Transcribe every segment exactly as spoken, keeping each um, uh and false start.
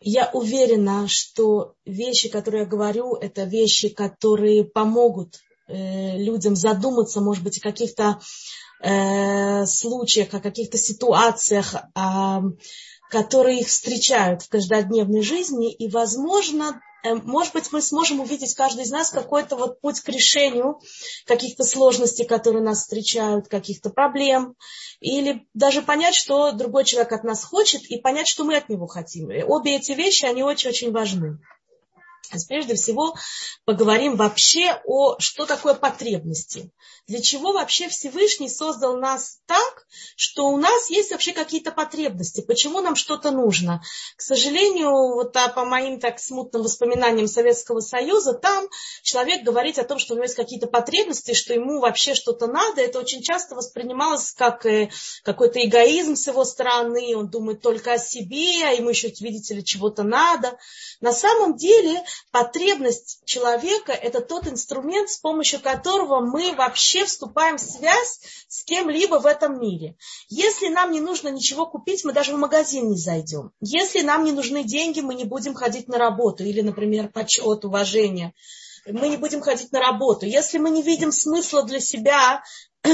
Я уверена, что вещи, которые я говорю, это вещи, которые помогут э, людям задуматься, может быть, о каких-то э, случаях, о каких-то ситуациях, э, которые их встречают в каждодневной жизни. И, возможно, э, может быть, мы сможем увидеть, каждый из нас, какой-то вот путь к решению каких-то сложностей, которые нас встречают, каких-то проблем. Или даже понять, что другой человек от нас хочет, и понять, что мы от него хотим. И обе эти вещи, они очень-очень важны. Прежде всего поговорим вообще о, что такое потребности. Для чего вообще Всевышний создал нас так, что у нас есть вообще какие-то потребности, почему нам что-то нужно. К сожалению, вот а, по моим так смутным воспоминаниям Советского Союза, там человек говорит о том, что у него есть какие-то потребности, что ему вообще что-то надо, это очень часто воспринималось как э, какой-то эгоизм с его стороны, он думает только о себе, а ему еще, видите ли, чего-то надо. На самом деле потребность человека – это тот инструмент, с помощью которого мы вообще вступаем в связь с кем-либо в этом мире. Если нам не нужно ничего купить, мы даже в магазин не зайдем. Если нам не нужны деньги, мы не будем ходить на работу. Или, например, почет, уважение. Мы не будем ходить на работу. Если мы не видим смысла для себя,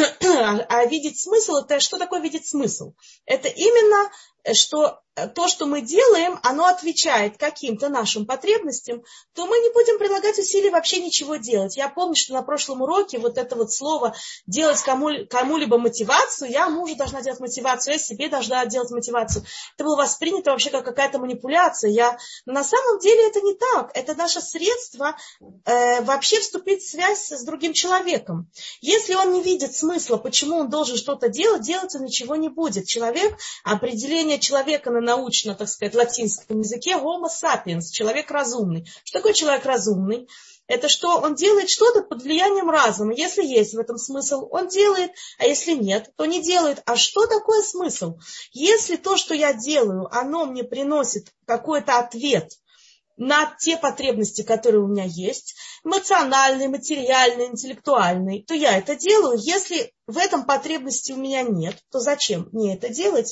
а видеть смысл – это что такое видеть смысл? Это именно что то, что мы делаем, оно отвечает каким-то нашим потребностям, то мы не будем прилагать усилий вообще ничего делать. Я помню, что на прошлом уроке вот это вот слово «делать кому, кому-либо мотивацию», я мужу должна делать мотивацию, я себе должна делать мотивацию. Это было воспринято вообще как какая-то манипуляция. Я... Но на самом деле это не так. Это наше средство э, вообще вступить в связь с другим человеком. Если он не видит смысла, почему он должен что-то делать, делать он ничего не будет. Человек, определение человека на научно, так сказать, латинском языке homo sapiens, человек разумный. Что такое человек разумный? Это что он делает что-то под влиянием разума. Если есть в этом смысл, он делает, а если нет, то не делает. А что такое смысл? Если то, что я делаю, оно мне приносит какой-то ответ на те потребности, которые у меня есть, эмоциональные, материальные, интеллектуальные, то я это делаю. Если в этом потребности у меня нет, то зачем мне это делать?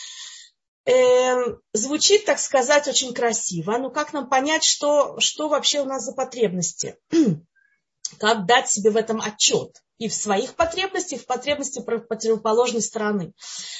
Э, звучит, так сказать, очень красиво. Но как нам понять, что, что вообще у нас за потребности? Как дать себе в этом отчет? И в своих потребностях, и в потребностях противоположной стороны.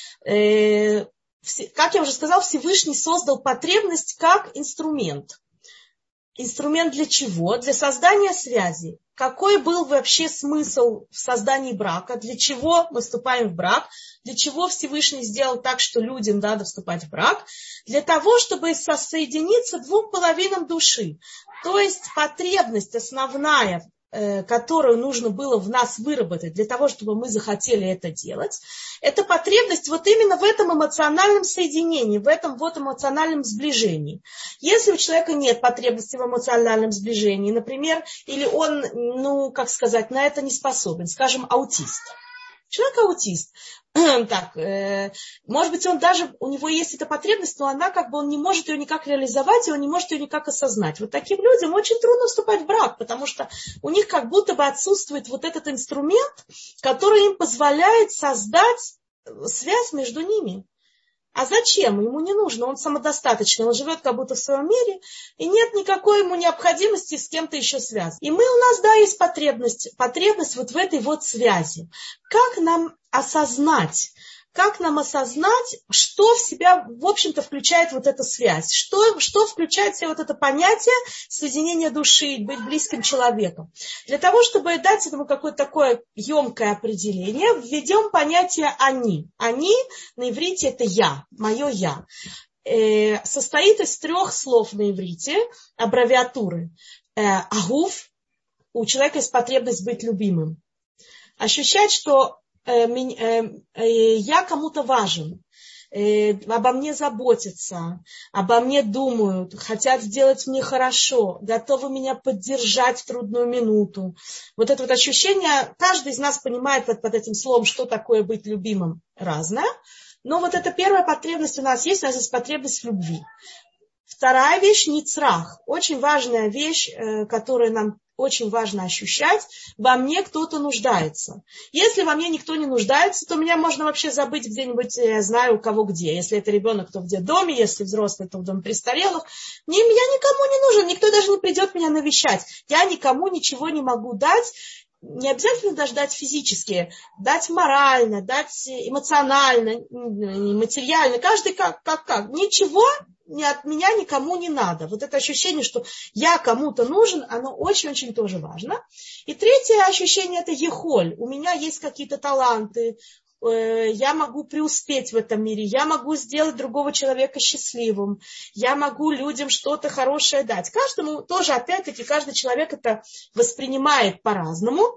Э, как я уже сказала, Всевышний создал потребность как инструмент. Инструмент для чего? Для создания связи. Какой был вообще смысл в создании брака? Для чего мы вступаем в брак? Для чего Всевышний сделал так, что людям надо вступать в брак? Для того, чтобы соединиться двум половинам души. То есть потребность основная, которую нужно было в нас выработать для того, чтобы мы захотели это делать, это потребность вот именно в этом эмоциональном соединении, в этом вот эмоциональном сближении. Если у человека нет потребности в эмоциональном сближении, например, или он, ну, как сказать, на это не способен, скажем, аутист. Человек аутист. Так, э, может быть, он даже, у него есть эта потребность, но она как бы, он не может ее никак реализовать, и он не может ее никак осознать. Вот таким людям очень трудно вступать в брак, потому что у них как будто бы отсутствует вот этот инструмент, который им позволяет создать связь между ними. А зачем? Ему не нужно, он самодостаточный, он живет как будто в своем мире, и нет никакой ему необходимости с кем-то еще связываться. И мы, у нас, да, есть потребность, потребность вот в этой вот связи. Как нам осознать, как нам осознать, что в себя, в общем-то, включает вот эта связь, что, что включает в себя вот это понятие соединения души, быть близким человеком. Для того, чтобы дать этому какое-то такое емкое определение, введем понятие «они». «Они» на иврите это «я», мое «я». Э, состоит из трех слов на иврите, аббревиатуры. Э, «агуф», у человека есть потребность быть любимым. Ощущать, что я кому-то важен, обо мне заботятся, обо мне думают, хотят сделать мне хорошо, готовы меня поддержать в трудную минуту. Вот это вот ощущение, каждый из нас понимает под, под этим словом, что такое быть любимым, разное. Но вот эта первая потребность у нас есть, у нас есть потребность в любви. Вторая вещь – ницрах. Очень важная вещь, которую нам очень важно ощущать. Во мне кто-то нуждается. Если во мне никто не нуждается, то меня можно вообще забыть где-нибудь, я знаю, у кого где. Если это ребенок, то в детдоме, если взрослый, то в доме престарелых. Я никому не нужен, никто даже не придет меня навещать. Я никому ничего не могу дать. Не обязательно даже дать физически, дать морально, дать эмоционально, материально. Каждый как, как, как. Ничего от меня никому не надо. Вот это ощущение, что я кому-то нужен, оно очень-очень тоже важно. И третье ощущение – это ехоль. У меня есть какие-то таланты, я могу преуспеть в этом мире, я могу сделать другого человека счастливым, я могу людям что-то хорошее дать. Каждому тоже, опять-таки, каждый человек это воспринимает по-разному,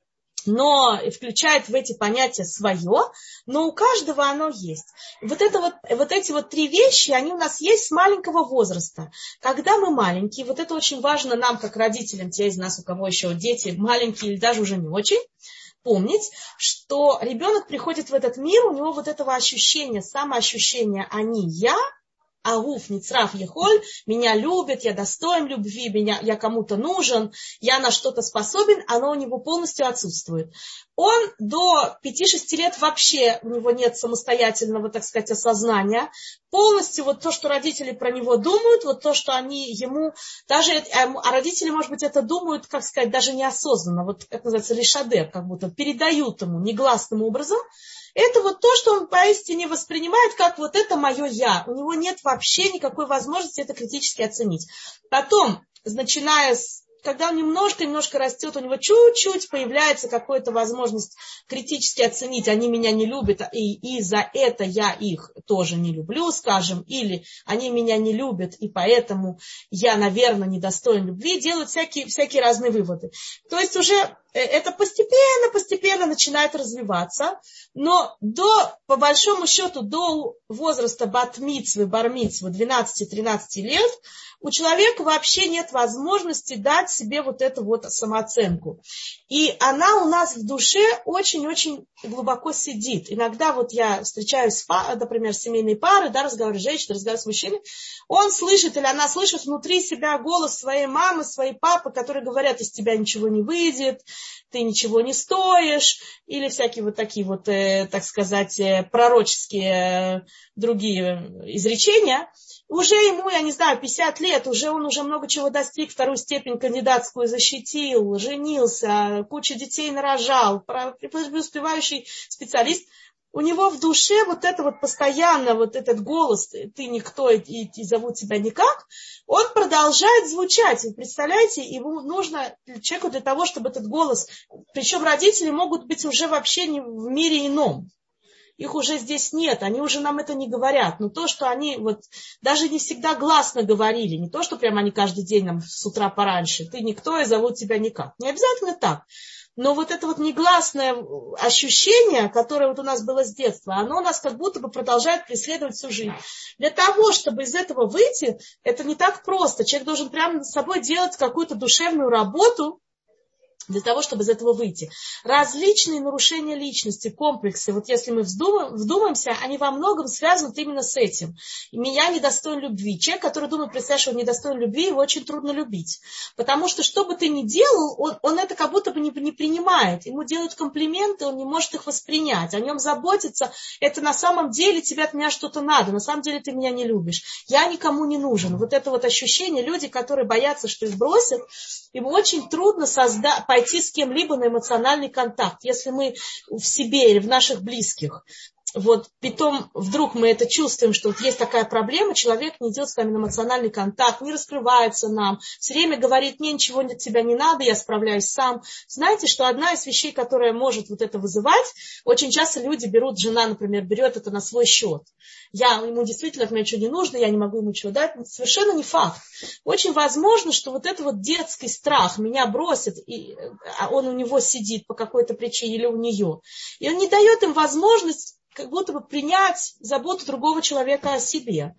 но включает в эти понятия свое, но у каждого оно есть. Вот, это вот, вот эти вот три вещи, они у нас есть с маленького возраста. Когда мы маленькие, вот это очень важно нам, как родителям, те из нас, у кого еще дети маленькие или даже уже не очень, помнить, что ребенок приходит в этот мир, у него вот этого ощущения, самоощущения «они», «я», Агуф, Ницрах, Ехоль, меня любят, я достоин любви, меня, я кому-то нужен, я на что-то способен, оно у него полностью отсутствует. Он до пяти-шести лет вообще, у него нет самостоятельного, так сказать, осознания. Полностью вот то, что родители про него думают, вот то, что они ему, даже, а родители, может быть, это думают, как сказать, даже неосознанно, вот это называется лишадер, как будто передают ему негласным образом. Это вот то, что он поистине воспринимает, как вот это мое я. У него нет вообще никакой возможности это критически оценить. Потом, начиная с, когда он немножко-немножко растет, у него чуть-чуть появляется какая-то возможность критически оценить, они меня не любят, и, и за это я их тоже не люблю, скажем, или они меня не любят, и поэтому я, наверное, недостоин любви, делают всякие, всякие разные выводы. То есть уже это постепенно-постепенно начинает развиваться, но до, по большому счету до возраста бат-мицвы, бар-мицвы двенадцати-тринадцати лет у человека вообще нет возможности дать себе вот эту вот самооценку. И она у нас в душе очень-очень глубоко сидит. Иногда вот я встречаюсь, с, например, с семейной парой, да, разговариваю с женщиной, разговариваю с мужчиной, он слышит или она слышит внутри себя голос своей мамы, своей папы, которые говорят, из тебя ничего не выйдет, ты ничего не стоишь, или всякие вот такие вот, э, так сказать, э, пророческие э, другие изречения. Уже ему, я не знаю, пятьдесят лет, уже он уже много чего достиг, вторую степень кандидатскую защитил, женился, кучу детей нарожал, преуспевающий специалист. У него в душе вот это вот постоянно, вот этот голос, ты никто и, и зовут тебя никак, он продолжает звучать. Вы представляете, ему нужно человеку для того, чтобы этот голос, причем родители могут быть уже вообще не в мире ином. Их уже здесь нет, они уже нам это не говорят. Но то, что они вот даже не всегда гласно говорили, не то, что прямо они каждый день нам с утра пораньше, ты никто и зовут тебя никак. Не обязательно так. Но вот это вот негласное ощущение, которое вот у нас было с детства, оно нас как будто бы продолжает преследовать всю жизнь. Для того, чтобы из этого выйти, это не так просто. Человек должен прямо над собой делать какую-то душевную работу, для того, чтобы из этого выйти. Различные нарушения личности, комплексы, вот если мы вдумаем, вдумаемся, они во многом связаны именно с этим. И меня недостоин любви. Человек, который думает, представляешь, что он недостоин любви, его очень трудно любить. Потому что, что бы ты ни делал, он, он это как будто бы не, не принимает. Ему делают комплименты, он не может их воспринять. О нем заботиться, это на самом деле тебе от меня что-то надо. На самом деле ты меня не любишь. Я никому не нужен. Вот это вот ощущение, люди, которые боятся, что их бросят, им очень трудно создать, пойти с кем-либо на эмоциональный контакт. Если мы в себе или в наших близких, вот потом вдруг мы это чувствуем, что вот есть такая проблема, человек не идет с нами на эмоциональный контакт, не раскрывается нам, все время говорит, мне ничего от тебя не надо, я справляюсь сам. Знаете, что одна из вещей, которая может вот это вызывать, очень часто люди берут, жена, например, берет это на свой счет. Я, ему действительно от меня ничего не нужно, я не могу ему ничего дать. Совершенно не факт. Очень возможно, что вот это вот детский страх, меня бросит, и он у него сидит по какой-то причине или у нее. И он не дает им возможность как будто бы принять заботу другого человека о себе.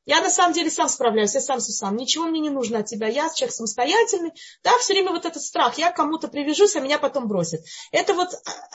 Я на самом деле сам справляюсь, я сам сам. Ничего мне не нужно от тебя, я человек самостоятельный. Да, все время вот этот страх, я к кому-то привяжусь, а меня потом бросят. Это вот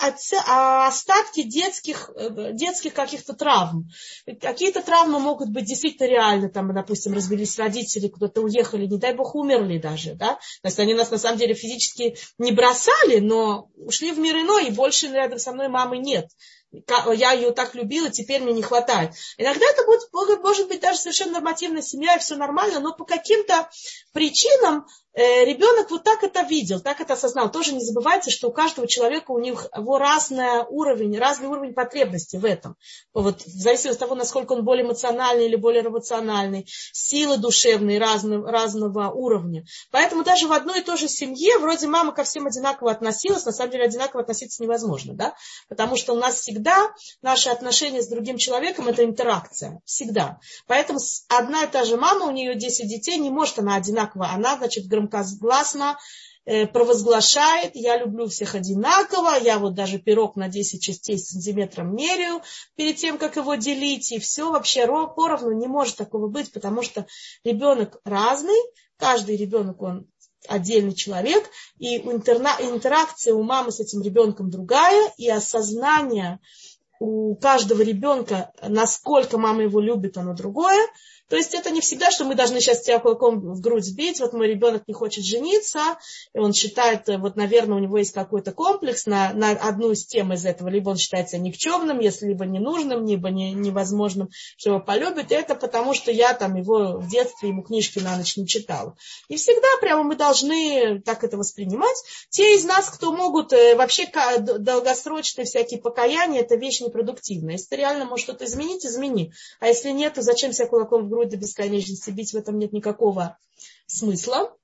остатки детских, детских каких-то травм. Какие-то травмы могут быть действительно реальны, там, допустим, развелись родители, куда-то уехали, не дай бог, умерли даже, да. То есть они нас на самом деле физически не бросали, но ушли в мир иной, и больше рядом со мной мамы нет. Я ее так любила, теперь мне не хватает. Иногда это будет, может быть даже совершенно нормативная семья, и все нормально, но по каким-то причинам э, ребенок вот так это видел, так это осознал. Тоже не забывайте, что у каждого человека, у них его разный уровень, разный уровень потребностей в этом. Вот, в зависимости от того, насколько он более эмоциональный или более рациональный, силы душевные разного, разного уровня. Поэтому даже в одной и той же семье, вроде мама ко всем одинаково относилась, на самом деле одинаково относиться невозможно, да? Потому что у нас всегда Всегда наши отношения с другим человеком – это интеракция. Всегда. Поэтому одна и та же мама, у нее десять детей, не может она одинаково. Она, значит, громкогласно э, провозглашает: я люблю всех одинаково, я вот даже пирог на десять частей сантиметром меряю перед тем, как его делить. И все вообще поровну. Не может такого быть, потому что ребенок разный. Каждый ребенок, он отдельный человек, и интеракция у мамы с этим ребенком другая, и осознание у каждого ребенка, насколько мама его любит, оно другое. То есть это не всегда, что мы должны сейчас тебя кулаком в грудь сбить, вот мой ребенок не хочет жениться, и он считает, вот, наверное, у него есть какой-то комплекс на, на одну из тем из этого, либо он считается никчемным, если либо ненужным, либо не, невозможным, что его полюбит, и это потому, что я там его в детстве, ему книжки на ночь не читала. И всегда прямо мы должны так это воспринимать. Те из нас, кто могут, вообще долгосрочные всякие покаяния, это вещь непродуктивная. Если ты реально можешь что-то изменить, измени. А если нет, то зачем себя кулаком в грудь до бесконечности бить, в этом нет никакого смысла.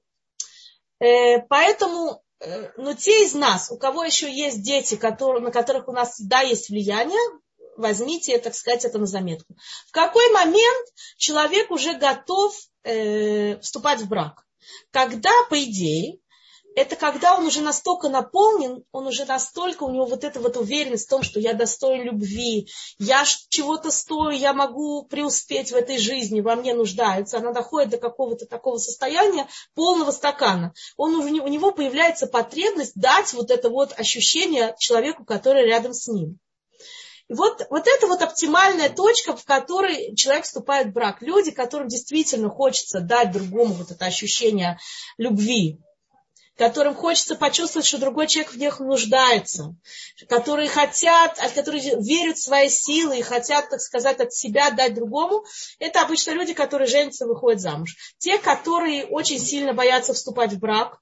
Э, поэтому, э, но те из нас, у кого еще есть дети, которые, на которых у нас всегда есть влияние, возьмите, так сказать, это на заметку. В какой момент человек уже готов э, вступать в брак? Когда, по идее, это когда он уже настолько наполнен, он уже настолько, у него вот эта вот уверенность в том, что я достоин любви, я чего-то стою, я могу преуспеть в этой жизни, во мне нуждаются. Она доходит до какого-то такого состояния полного стакана. Он, у него появляется потребность дать вот это вот ощущение человеку, который рядом с ним. И вот, вот это вот оптимальная точка, в которой человек вступает в брак. Люди, которым действительно хочется дать другому вот это ощущение любви, которым хочется почувствовать, что другой человек в них нуждается, которые хотят, которые верят в свои силы и хотят, так сказать, от себя дать другому, это обычно люди, которые женятся и выходят замуж. Те, которые очень сильно боятся вступать в брак,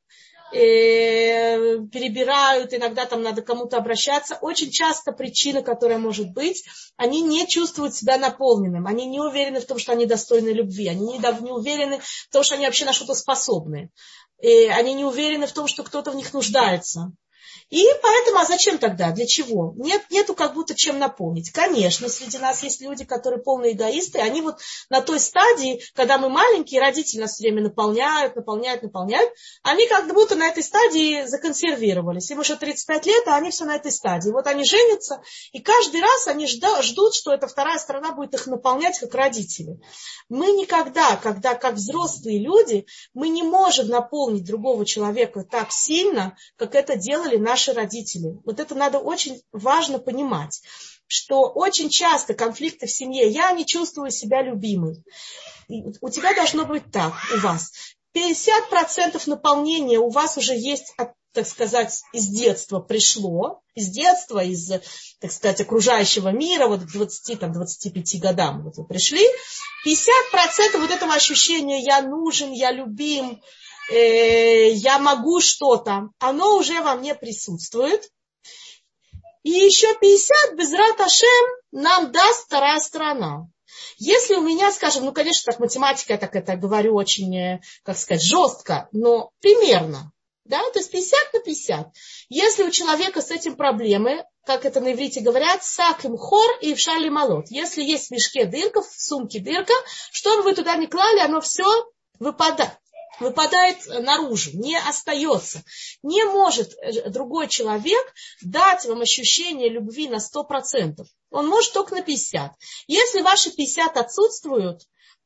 перебирают, иногда там надо кому-то обращаться. Очень часто причина, которая может быть, они не чувствуют себя наполненным, они не уверены в том, что они достойны любви, они не уверены в том, что они вообще на что-то способны. И они не уверены в том, что кто-то в них нуждается. И поэтому, а зачем тогда? Для чего? Нет, нету как будто чем наполнить. Конечно, среди нас есть люди, которые полные эгоисты, они вот на той стадии, когда мы маленькие, родители нас все время наполняют, наполняют, наполняют, они как будто на этой стадии законсервировались. Им уже тридцать пять лет, а они все на этой стадии. Вот они женятся, и каждый раз они ждут, что эта вторая сторона будет их наполнять, как родители. Мы никогда, когда как взрослые люди, мы не можем наполнить другого человека так сильно, как это делали наши наши родители. Вот это надо очень важно понимать, что очень часто конфликты в семье, я не чувствую себя любимой. И у тебя должно быть так, у вас. пятьдесят процентов наполнения у вас уже есть, так сказать, из детства пришло, из детства, из, так сказать, окружающего мира, вот к двадцати-двадцати пяти годам вот вы пришли. пятьдесят процентов вот этого ощущения «я нужен», «я любим», я могу что-то, оно уже во мне присутствует. И еще пятьдесят безрат Ашем нам даст вторая сторона. Если у меня, скажем, ну, конечно, так математика, я так это говорю очень, как сказать, жестко, но примерно, да, то есть пятьдесят на пятьдесят. Если у человека с этим проблемы, как это на иврите говорят, сак им хор и в шали молот. Если есть в мешке дырка, в сумке дырка, что бы вы туда ни клали, оно все выпадает. выпадает наружу, не остается. Не может другой человек дать вам ощущение любви на сто процентов. Он может только на пятьдесят процентов. Если ваши пятьдесят процентов отсутствуют,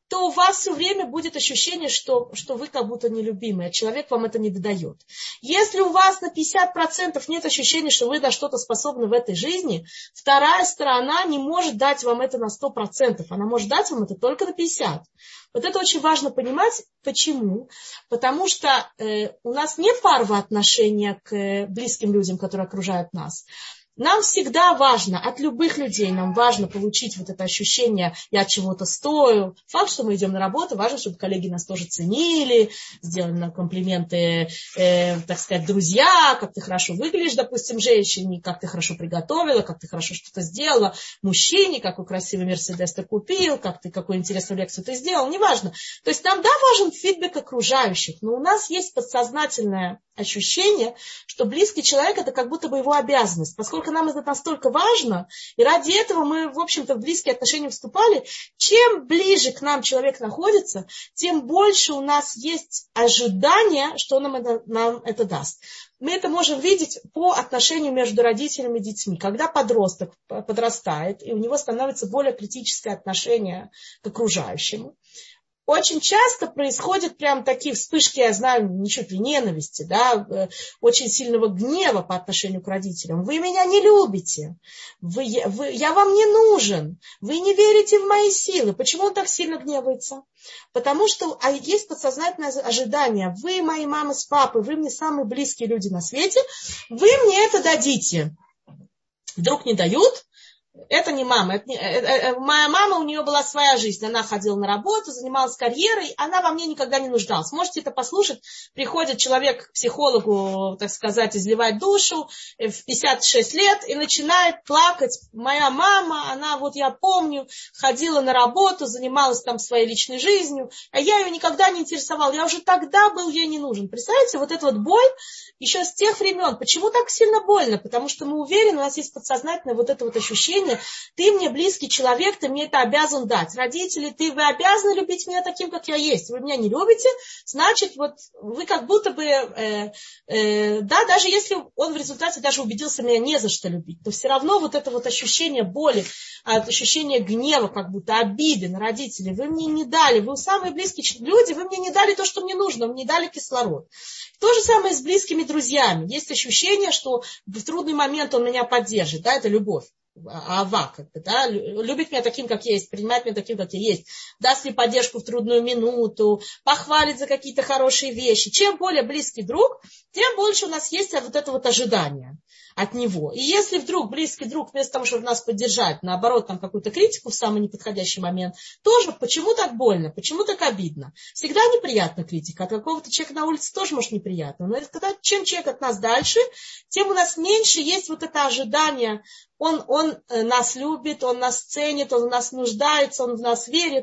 то у вас все время будет ощущение, что, что вы как будто нелюбимый, а человек вам это не додает. Если у вас на пятьдесят процентов нет ощущения, что вы на что-то способны в этой жизни, вторая сторона не может дать вам это на сто процентов, она может дать вам это только на пятьдесят процентов. Вот это очень важно понимать. Почему? Потому что э, у нас не парного отношения к э, близким людям, которые окружают нас. Нам всегда важно, от любых людей нам важно получить вот это ощущение, я чего-то стою. Факт, что мы идем на работу, важно, чтобы коллеги нас тоже ценили, сделали нам комплименты, э, так сказать, друзья, как ты хорошо выглядишь, допустим, женщине, как ты хорошо приготовила, как ты хорошо что-то сделала, мужчине, какой красивый Мерседес ты купил, как ты, какую интересную лекцию ты сделал, неважно. То есть нам, да, важен фидбэк окружающих, но у нас есть подсознательное ощущение, что близкий человек это как будто бы его обязанность, поскольку нам это настолько важно, и ради этого мы, в общем-то, в близкие отношения вступали. Чем ближе к нам человек находится, тем больше у нас есть ожидание, что нам это, нам это даст. Мы это можем видеть по отношению между родителями и детьми. Когда подросток подрастает, и у него становится более критическое отношение к окружающему, очень часто происходят прям такие вспышки, я знаю, ничуть ли ненависти, да, очень сильного гнева по отношению к родителям. Вы меня не любите, вы, вы, я вам не нужен, вы не верите в мои силы. Почему он так сильно гневается? Потому что а есть подсознательное ожидание. Вы мои мама с папой, вы мне самые близкие люди на свете, вы мне это дадите. Вдруг не дают? Это не мама. Это не, это, это, моя мама, у нее была своя жизнь. Она ходила на работу, занималась карьерой. Она во мне никогда не нуждалась. Можете это послушать. Приходит человек к психологу, так сказать, изливать душу в пятьдесят шесть лет и начинает плакать. Моя мама, она, вот я помню, ходила на работу, занималась там своей личной жизнью, а я ее никогда не интересовал. Я уже тогда был ей не нужен. Представляете, вот эта вот боль еще с тех времен. Почему так сильно больно? Потому что мы уверены, у нас есть подсознательное вот это вот ощущение, ты мне близкий человек, ты мне это обязан дать. Родители, ты, вы обязаны любить меня таким, как я есть. Вы меня не любите, значит, вот вы как будто бы, э, э, да, даже если он в результате даже убедился меня не за что любить, то все равно вот это вот ощущение боли, ощущение гнева, как будто обиды на родителей, вы мне не дали, вы самые близкие люди, вы мне не дали то, что мне нужно, вы мне не дали кислород. То же самое с близкими друзьями. Есть ощущение, что в трудный момент он меня поддержит, да, это любовь. Ава, как бы, да, любит меня таким, как есть, принимает меня таким, как я есть, даст мне поддержку в трудную минуту, похвалит за какие-то хорошие вещи. Чем более близкий друг, тем больше у нас есть вот это вот ожидание от него. И если вдруг близкий друг вместо того, чтобы нас поддержать, наоборот, там какую-то критику в самый неподходящий момент, тоже почему так больно, почему так обидно? Всегда неприятна критика, от какого-то человека на улице тоже может неприятно. Но это когда чем человек от нас дальше, тем у нас меньше есть вот это ожидание. Он, он нас любит, он нас ценит, он в нас нуждается, он в нас верит.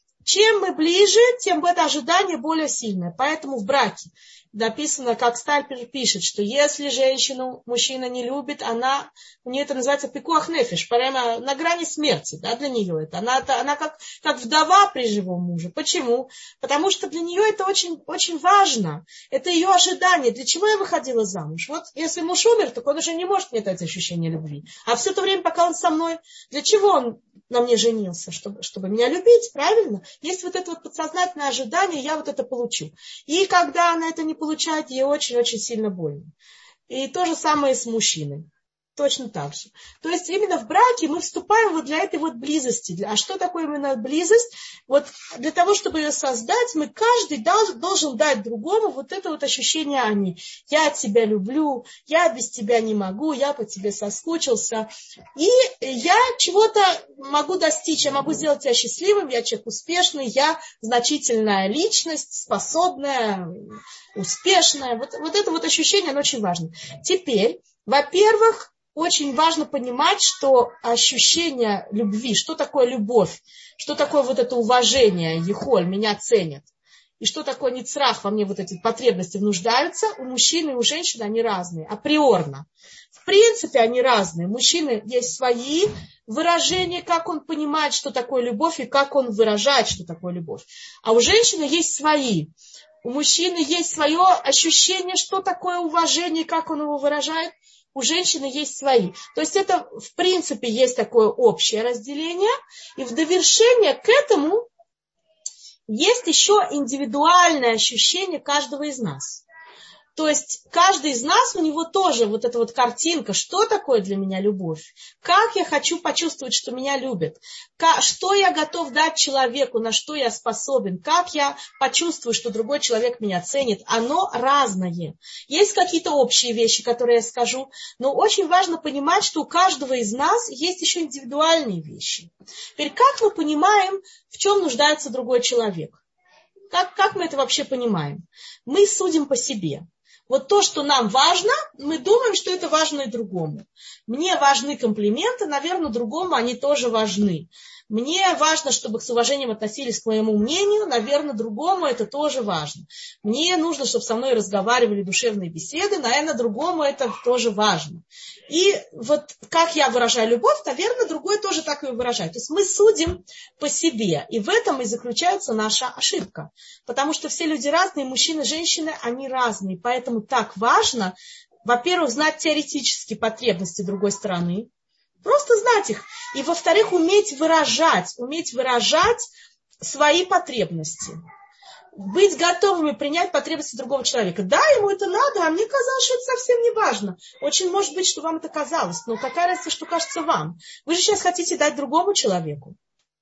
Чем мы ближе, тем это ожидание более сильное. Поэтому в браке написано, как Стальпер пишет, что если женщину мужчина не любит, она, у нее это называется пикуах нефиш, прямо на грани смерти, да, для нее это. Она, она как, как вдова при живом муже. Почему? Потому что для нее это очень, очень важно. Это ее ожидание. Для чего я выходила замуж? Вот если муж умер, так он уже не может мне дать ощущение любви. А все то время, пока он со мной, для чего он на мне женился? Чтобы, чтобы меня любить, правильно? Есть вот это вот подсознательное ожидание, я вот это получу. И когда она это не получает, ей очень-очень сильно больно. И то же самое и с мужчиной. Точно так же. То есть именно в браке мы вступаем вот для этой вот близости. А что такое именно близость? Вот для того, чтобы ее создать, мы каждый должен, должен дать другому вот это вот ощущение они. Я тебя люблю, я без тебя не могу, я по тебе соскучился. И я чего-то могу достичь, я могу сделать тебя счастливым, я человек успешный, я значительная личность, способная, успешная. Вот, вот это вот ощущение, оно очень важно. Теперь, во-первых, очень важно понимать, что ощущение любви, что такое любовь, что такое вот это уважение, ехоль, меня ценят, и что такое ницрах, во мне вот эти потребности нуждаются, у мужчины и у женщины они разные, априорно. В принципе, они разные. У мужчины есть свои выражения, как он понимает, что такое любовь, и как он выражает, что такое любовь. А у женщины есть свои. У мужчины есть свое ощущение, что такое уважение, как он его выражает. У женщины есть свои. То есть это, в принципе, есть такое общее разделение. И в довершение к этому есть еще индивидуальное ощущение каждого из нас. То есть каждый из нас, у него тоже вот эта вот картинка, что такое для меня любовь, как я хочу почувствовать, что меня любят, что я готов дать человеку, на что я способен, как я почувствую, что другой человек меня ценит, оно разное. Есть какие-то общие вещи, которые я скажу, но очень важно понимать, что у каждого из нас есть еще индивидуальные вещи. Теперь как мы понимаем, в чем нуждается другой человек? Как, как мы это вообще понимаем? Мы судим по себе. Вот то, что нам важно, мы думаем, что это важно и другому. Мне важны комплименты, наверное, другому они тоже важны. Мне важно, чтобы с уважением относились к моему мнению, наверное, другому это тоже важно. Мне нужно, чтобы со мной разговаривали душевные беседы, наверное, другому это тоже важно. И вот как я выражаю любовь, наверное, другой тоже так ее выражает. То есть мы судим по себе, и в этом и заключается наша ошибка. Потому что все люди разные, мужчины, женщины, они разные. Поэтому так важно, во-первых, знать теоретические потребности другой стороны, просто знать их. И, во-вторых, уметь выражать, уметь выражать свои потребности. Быть готовыми принять потребности другого человека. Да, ему это надо, а мне казалось, что это совсем не важно. Очень может быть, что вам это казалось, но какая разница, что кажется вам? Вы же сейчас хотите дать другому человеку.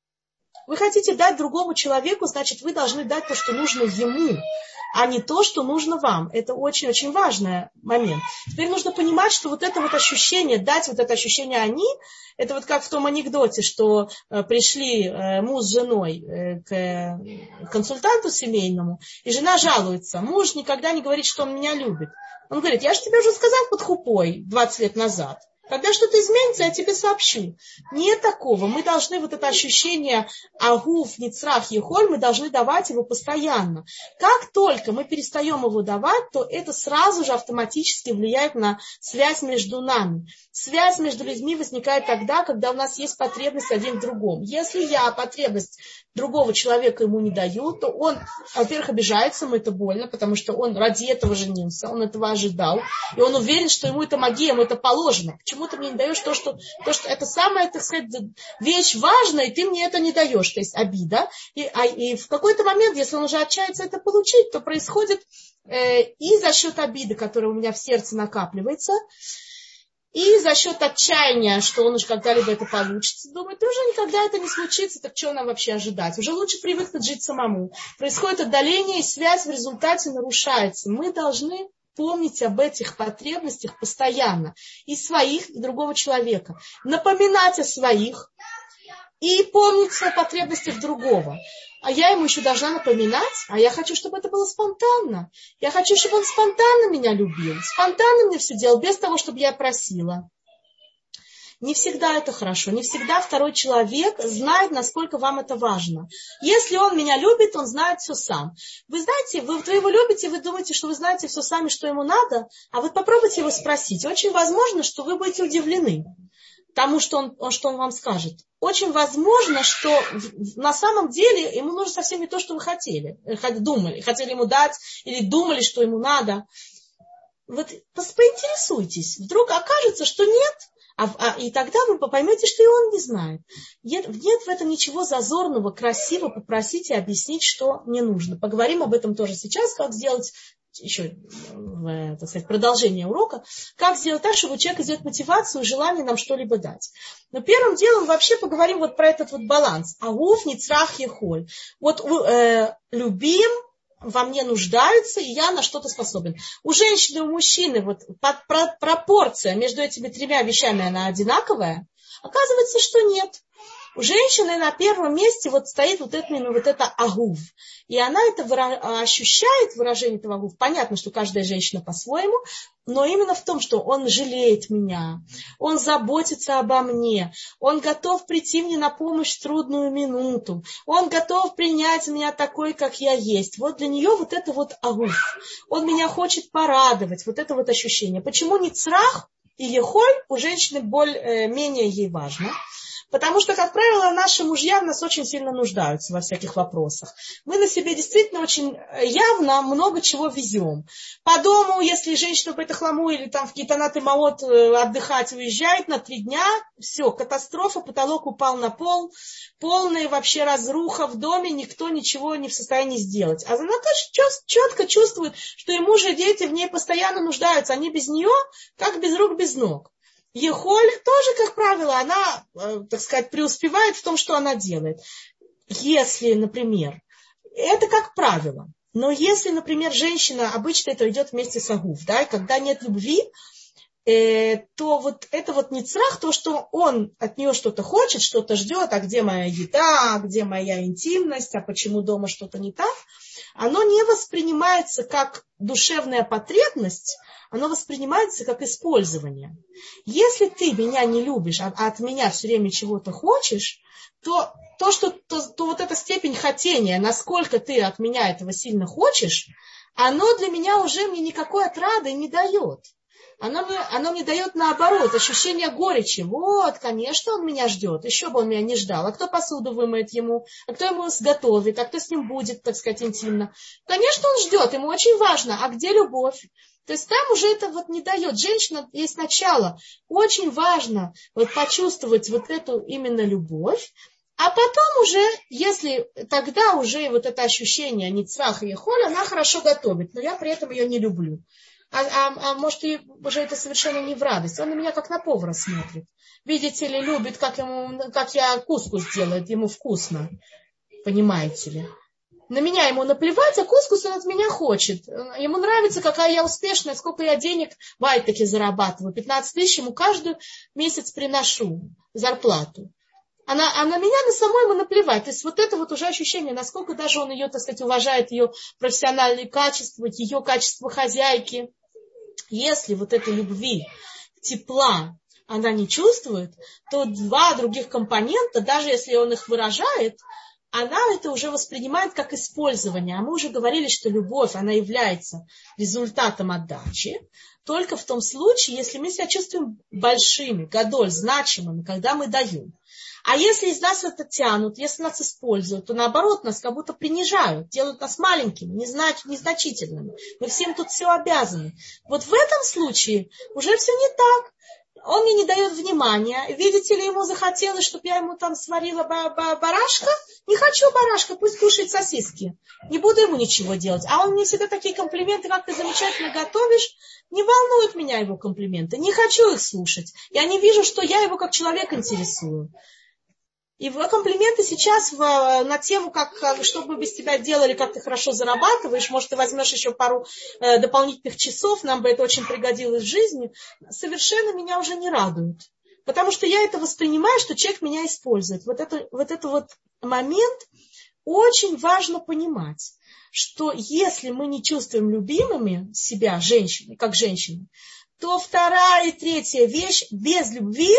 Вы хотите дать другому человеку, значит, вы должны дать то, что нужно ему, а не то, что нужно вам. Это очень-очень важный момент. Теперь нужно понимать, что вот это вот ощущение, дать вот это ощущение «они», это вот как в том анекдоте, что э, пришли э, муж с женой э, к э, консультанту семейному, и жена жалуется. Муж никогда не говорит, что он меня любит. Он говорит, я же тебе уже сказал под хупой двадцать лет назад. Когда что-то изменится, я тебе сообщу. Нет такого. Мы должны вот это ощущение агуф, ницрах, ехоль, мы должны давать его постоянно. Как только мы перестаем его давать, то это сразу же автоматически влияет на связь между нами. Связь между людьми возникает тогда, когда у нас есть потребность один в другом. Если я потребность другого человека ему не даю, то он, во-первых, обижается, ему это больно, потому что он ради этого женился, он этого ожидал, и он уверен, что ему это магия, ему это положено. Почему ты мне не даешь то, что, то, что это самая, так сказать, вещь важная, и ты мне это не даешь, то есть обида. И, а, и в какой-то момент, если он уже отчается это получить, то происходит э, и за счет обиды, которая у меня в сердце накапливается, и за счет отчаяния, что он уж когда-либо это получится, думает, уже никогда это не случится, так чего нам вообще ожидать? Уже лучше привыкнуть жить самому. Происходит отдаление, и связь в результате нарушается. Мы должны помнить об этих потребностях постоянно. И своих, и другого человека. Напоминать о своих и помнить о потребностях другого. А я ему еще должна напоминать, а я хочу, чтобы это было спонтанно. Я хочу, чтобы он спонтанно меня любил. Спонтанно мне все делал, без того, чтобы я просила. Не всегда это хорошо. Не всегда второй человек знает, насколько вам это важно. Если он меня любит, он знает все сам. Вы знаете, вы, вы его любите, вы думаете, что вы знаете все сами, что ему надо, а вы попробуйте его спросить. Очень возможно, что вы будете удивлены тому, что он, что он вам скажет. Очень возможно, что на самом деле ему нужно совсем не то, что вы хотели, думали, хотели ему дать или думали, что ему надо. Вот поинтересуйтесь. Вдруг окажется, что нет, а, а, и тогда вы поймете, что и он не знает. Нет, нет в этом ничего зазорного, красиво попросить и объяснить, что мне нужно. Поговорим об этом тоже сейчас, как сделать еще, так сказать, продолжение урока, как сделать так, чтобы у человека сделать мотивацию и желание нам что-либо дать. Но первым делом вообще поговорим вот про этот вот баланс. Агуф, ницрах, ехоль. Вот э, любим, во мне нуждаются, и я на что-то способен. У женщины и у мужчины вот под, про, пропорция между этими тремя вещами, она одинаковая? Оказывается, что нет. У женщины на первом месте вот стоит вот это, именно вот это агув. И она это выра- ощущает, выражение этого агув. Понятно, что каждая женщина по-своему, но именно в том, что он жалеет меня, он заботится обо мне, он готов прийти мне на помощь в трудную минуту, он готов принять меня такой, как я есть. Вот для нее вот это вот агув. Он меня хочет порадовать, вот это вот ощущение. Почему ницрах и ехоль у женщины более, менее ей важно? Потому что, как правило, наши мужья в нас очень сильно нуждаются во всяких вопросах. Мы на себе действительно очень явно много чего везем. По дому, если женщина по Тахламу или там в Китанат и Маот отдыхать уезжает на три дня, все, катастрофа, потолок упал на пол, полная вообще разруха в доме, никто ничего не в состоянии сделать. А она тоже четко чувствует, что и муж, и дети в ней постоянно нуждаются. Они без нее, как без рук, без ног. Ехоль тоже, как правило, она, так сказать, преуспевает в том, что она делает. Если, например, это как правило, но если, например, женщина, обычно это идет вместе с агуф, да, и когда нет любви, э, то вот это вот ницрах, то, что он от нее что-то хочет, что-то ждет, а где моя еда, а где моя интимность, а почему дома что-то не так, оно не воспринимается как душевная потребность, оно воспринимается как использование. Если ты меня не любишь, а от меня все время чего-то хочешь, то, то, что, то, то вот эта степень хотения, насколько ты от меня этого сильно хочешь, оно для меня уже мне никакой отрады не дает. Оно мне, оно мне дает наоборот, ощущение горечи. Вот, конечно, он меня ждет, еще бы он меня не ждал. А кто посуду вымоет ему, а кто ему сготовит, а кто с ним будет, так сказать, интимно. Конечно, он ждет, ему очень важно, а где любовь? То есть там уже это вот не дает. Женщина есть начало. Очень важно вот почувствовать вот эту именно любовь. А потом уже, если тогда уже вот это ощущение ницрах и ехоль, она хорошо готовит, но я при этом ее не люблю. А, а, а может, и уже это совершенно не в радость. Он на меня как на повара смотрит. Видите ли, любит, как, ему, как я кускус делаю, ему вкусно. Понимаете ли? На меня ему наплевать, а кускус он от меня хочет. Ему нравится, какая я успешная, сколько я денег в Айтеке зарабатываю. пятнадцать тысяч ему каждый месяц приношу зарплату. А на, а на меня на самой ему наплевать. То есть вот это вот уже ощущение, насколько даже он ее, так сказать, уважает, ее профессиональные качества, ее качество хозяйки. Если вот этой любви, тепла она не чувствует, то два других компонента, даже если он их выражает, она это уже воспринимает как использование. А мы уже говорили, что любовь, она является результатом отдачи, только в том случае, если мы себя чувствуем большими, гадоль, значимыми, когда мы даем. А если из нас это тянут, если нас используют, то наоборот нас как будто принижают, делают нас маленькими, незнач- незначительными. Мы всем тут все обязаны. Вот в этом случае уже все не так. Он мне не дает внимания. Видите ли, ему захотелось, чтобы я ему там сварила барашка? Не хочу барашка, пусть кушает сосиски. Не буду ему ничего делать. А он мне всегда такие комплименты, как ты замечательно готовишь. Не волнуют меня его комплименты. Не хочу их слушать. Я не вижу, что я его как человек интересую. И его комплименты сейчас в, на тему, как, что бы без тебя делали, как ты хорошо зарабатываешь, может, ты возьмешь еще пару э, дополнительных часов, нам бы это очень пригодилось в жизни, совершенно меня уже не радуют. Потому что я это воспринимаю, что человек меня использует. Вот это вот, это вот момент очень важно понимать, что если мы не чувствуем любимыми себя, женщины, как женщины, то вторая и третья вещь без любви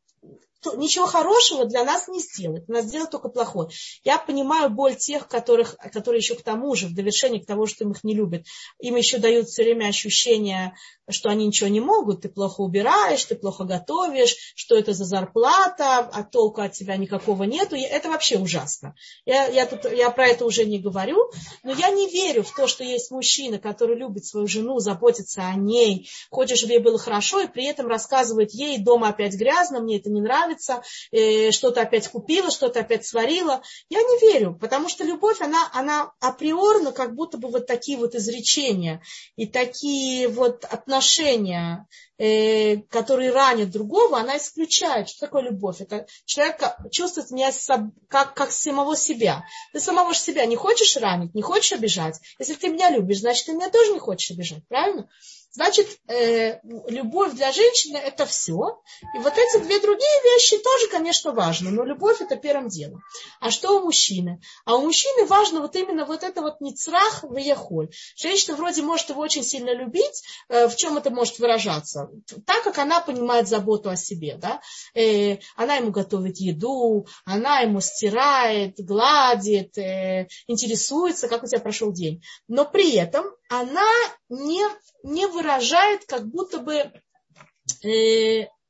ничего хорошего для нас не сделает. Нас сделает только плохое. Я понимаю боль тех, которых, которые еще к тому же, в довершение к тому, что им их не любят, им еще дают все время ощущение, что они ничего не могут, ты плохо убираешь, ты плохо готовишь, что это за зарплата, а толку от тебя никакого нету. И это вообще ужасно. Я, я, тут, я про это уже не говорю, но я не верю в то, что есть мужчина, который любит свою жену, заботится о ней, хочет, чтобы ей было хорошо, и при этом рассказывает ей, дома опять грязно, мне это не нравится, что-то опять купила, что-то опять сварила. Я не верю, потому что любовь, она, она априорно как будто бы вот такие вот изречения и такие вот отношения, э, которые ранят другого, она исключает. Что такое любовь? Это человек чувствует меня как, как самого себя. Ты самого же себя не хочешь ранить, не хочешь обижать. Если ты меня любишь, значит, ты меня тоже не хочешь обижать, правильно? Значит, э, любовь для женщины – это все. И вот эти две другие вещи тоже, конечно, важны. Но любовь – это первым делом. А что у мужчины? А у мужчины важно вот именно вот это вот ницрах веяхоль. Женщина вроде может его очень сильно любить. Э, в чем это может выражаться? Так, как она понимает заботу о себе. Да? Э, она ему готовит еду, она ему стирает, гладит, э, интересуется, как у тебя прошел день. Но при этом она не, не выражает как будто бы э,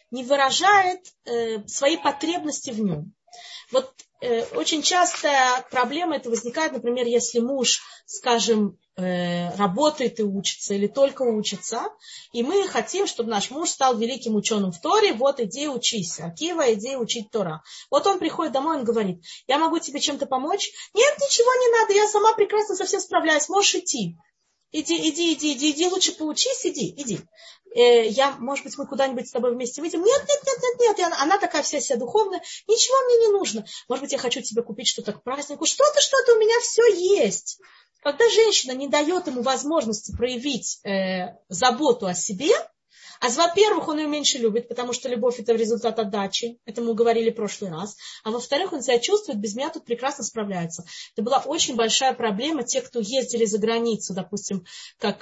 не выражает э, свои потребности в нем. Вот э, очень часто проблема эта возникает, например, если муж, скажем, э, работает и учится, или только учится, и мы хотим, чтобы наш муж стал великим ученым в Торе, вот иди учись, Акива, иди учить Тора. Вот он приходит домой, он говорит, я могу тебе чем-то помочь? Нет, ничего не надо, я сама прекрасно со всем справляюсь, можешь идти. Иди, иди, иди, иди, иди, лучше поучись, иди, иди. Э, я, может быть, мы куда-нибудь с тобой вместе выйдем. Нет, нет, нет, нет, нет. И она, она такая вся себя духовная. Ничего мне не нужно. Может быть, я хочу тебе купить что-то к празднику. Что-то, что-то, у меня все есть. Когда женщина не дает ему возможности проявить э, заботу о себе, а во-первых, он ее меньше любит, потому что любовь – это результат отдачи. Это мы говорили в прошлый раз. А во-вторых, он себя чувствует, без меня тут прекрасно справляется. Это была очень большая проблема. Те, кто ездили за границу, допустим, как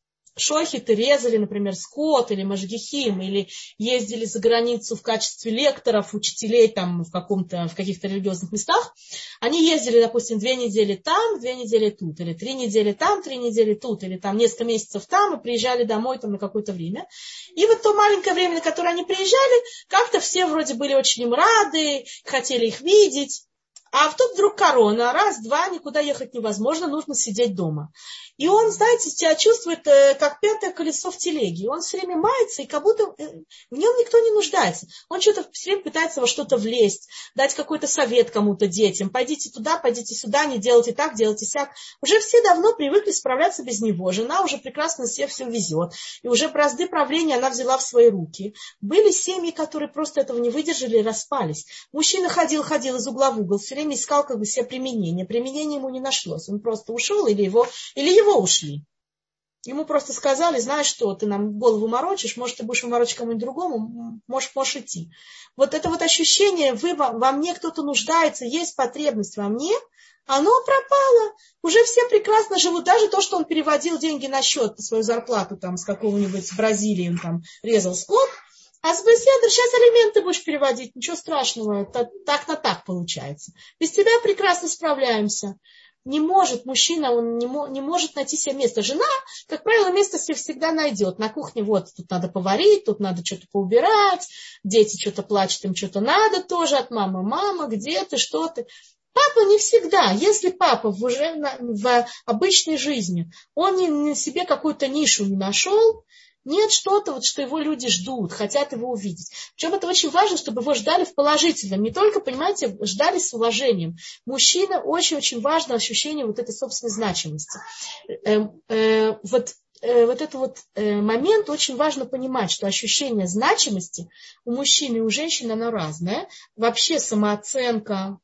шохиты, резали, например, скот или мажгихим, или ездили за границу в качестве лекторов, учителей там в, каком-то, в каких-то религиозных местах. Они ездили, допустим, две недели там, две недели тут, или три недели там, три недели тут, или там несколько месяцев там, и приезжали домой там на какое-то время. И вот то маленькое время, на которое они приезжали, как-то все вроде были очень им рады, хотели их видеть. А тут вдруг корона, раз, два, никуда ехать невозможно, нужно сидеть дома. И он, знаете, себя чувствует, как пятое колесо в телеге. Он все время мается, и как будто в нем никто не нуждается. Он что-то все время пытается во что-то влезть, дать какой-то совет кому-то, детям. Пойдите туда, пойдите сюда, не делайте так, делайте сяк. Уже все давно привыкли справляться без него. Жена уже прекрасно себе все везет. И уже бразды правления она взяла в свои руки. Были семьи, которые просто этого не выдержали и распались. Мужчина ходил, ходил из угла в угол, все время искал как бы себе применение. Применения ему не нашлось. Он просто ушел или его, или его его ушли. Ему просто сказали, знаешь что, ты нам голову морочишь, может, ты будешь морочить кому-нибудь другому, можешь, можешь идти. Вот это вот ощущение, вы, во, во мне кто-то нуждается, есть потребность во мне, оно пропало. Уже все прекрасно живут. Даже то, что он переводил деньги на счет, свою зарплату там с какого-нибудь Бразилии, он там резал скот, а с Беседр сейчас алименты будешь переводить, ничего страшного, это так на так получается. Без тебя прекрасно справляемся. Не может мужчина, он не, не может найти себе место. Жена, как правило, место себе всегда найдет. На кухне вот, тут надо поварить, тут надо что-то поубирать, дети что-то плачут, им что-то надо тоже от мамы. Мама, где ты, что ты? Папа не всегда. Если папа в, уже, в обычной жизни, он не, не себе какую-то нишу не нашел, нет что-то, вот, что его люди ждут, хотят его увидеть. Причем это очень важно, чтобы его ждали в положительном. Не только, понимаете, ждали с уважением. Мужчина очень-очень важно ощущение вот этой собственной значимости. Э, э, вот, э, вот этот вот э, момент очень важно понимать, что ощущение значимости у мужчины и у женщины оно разное. Вообще самооценка,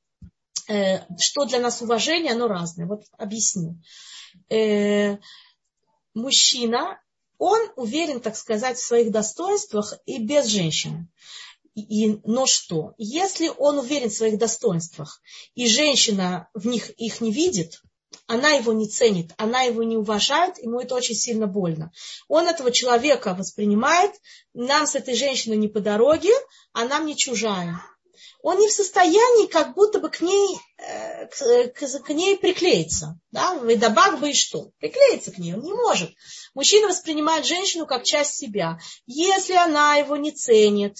э, что для нас уважение, оно разное. Вот объясню. Э, мужчина... Он уверен, так сказать, в своих достоинствах и без женщины. И, но что? Если он уверен в своих достоинствах, и женщина в них их не видит, она его не ценит, она его не уважает, ему это очень сильно больно. Он этого человека воспринимает, нам с этой женщиной не по дороге, а нам не чужая. Он не в состоянии как будто бы к ней, к, к, к ней приклеиться. Да? Выдабак бы и что? Приклеиться к ней он не может. Мужчина воспринимает женщину как часть себя. Если она его не ценит,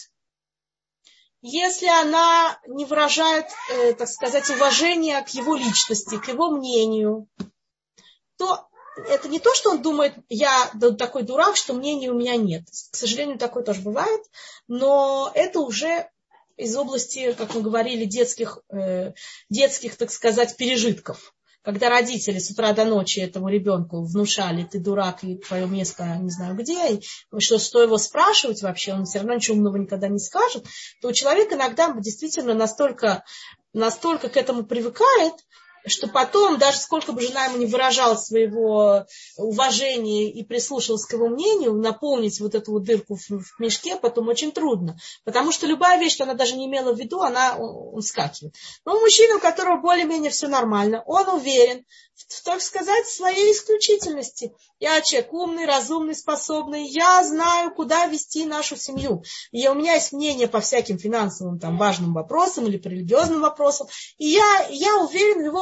если она не выражает, э, так сказать, уважения к его личности, к его мнению, то это не то, что он думает, я такой дурак, что мнения у меня нет. К сожалению, такое тоже бывает, но это уже из области, как мы говорили, детских, э, детских, так сказать, пережитков. Когда родители с утра до ночи этому ребенку внушали, ты дурак, и твое место не знаю где, и что, что его спрашивать вообще, он все равно ничего умного никогда не скажет, то у человека иногда действительно настолько, настолько к этому привыкает, что потом, даже сколько бы жена ему не выражала своего уважения и прислушивалась к его мнению, наполнить вот эту вот дырку в, в мешке потом очень трудно. Потому что любая вещь, что она даже не имела в виду, она он, он скакивает. Но мужчина, у которого более-менее все нормально, он уверен в, так сказать, своей исключительности. Я человек умный, разумный, способный. Я знаю, куда вести нашу семью. И у меня есть мнение по всяким финансовым там, важным вопросам или по религиозным вопросам. И я, я уверен в его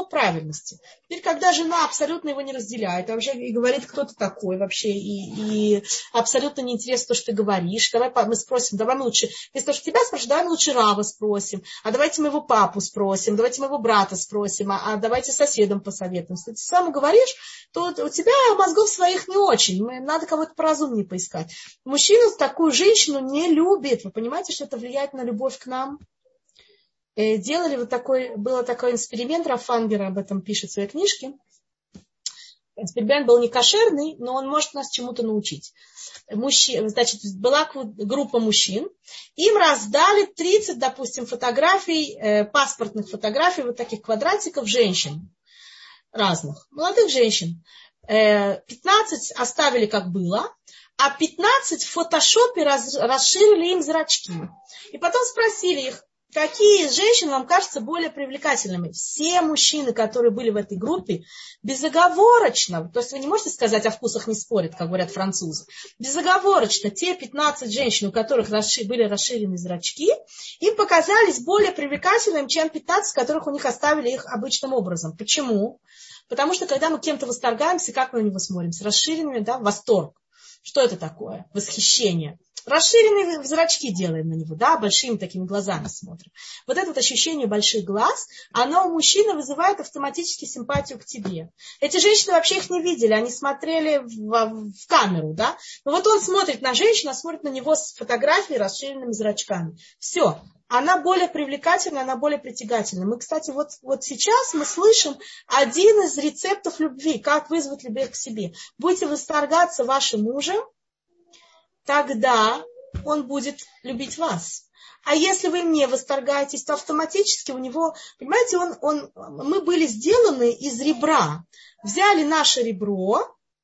правильности. Теперь, когда жена абсолютно его не разделяет, вообще и говорит, кто ты такой вообще, и, и абсолютно неинтересно то, что ты говоришь, давай мы спросим, давай мы лучше, вместо того, что тебя спрашивают, давай мы лучше Рава спросим, а давайте мы его папу спросим, давайте мы его брата спросим, а, а давайте соседям посоветуем. Если ты сам говоришь, то у тебя мозгов своих не очень, надо кого-то поразумнее поискать. Мужчина такую женщину не любит. Вы понимаете, что это влияет на любовь к нам? Делали вот такой, был такой эксперимент, Раф Фангер об этом пишет в своей книжке. Эксперимент был не кошерный, но он может нас чему-то научить. Мужчин, значит, была группа мужчин, им раздали тридцать, допустим, фотографий, э, паспортных фотографий, вот таких квадратиков женщин разных, молодых женщин. Э, пятнадцать оставили как было, а пятнадцать в фотошопе раз, расширили им зрачки. И потом спросили их, какие женщины вам кажутся более привлекательными? Все мужчины, которые были в этой группе, безоговорочно, то есть вы не можете сказать, о вкусах не спорят, как говорят французы, безоговорочно те пятнадцать женщин, у которых были расширены зрачки, им показались более привлекательными, чем пятнадцать, которых у них оставили их обычным образом. Почему? Потому что когда мы кем-то восторгаемся, как мы на него смотрим? С расширенными, да, восторг. Что это такое? Восхищение. Расширенные зрачки делаем на него, да, большими такими глазами смотрим. Вот это вот ощущение больших глаз, оно у мужчины вызывает автоматически симпатию к тебе. Эти женщины вообще их не видели, они смотрели в, в камеру, да. Но вот он смотрит на женщину, а смотрит на него с фотографией расширенными зрачками. Все. Она более привлекательна, она более притягательна. Мы, кстати, вот, вот сейчас мы слышим один из рецептов любви, как вызвать любовь к себе. Будете восторгаться вашим мужем, тогда он будет любить вас. А если вы не восторгаетесь, то автоматически у него, понимаете, он, он, мы были сделаны из ребра. Взяли наше ребро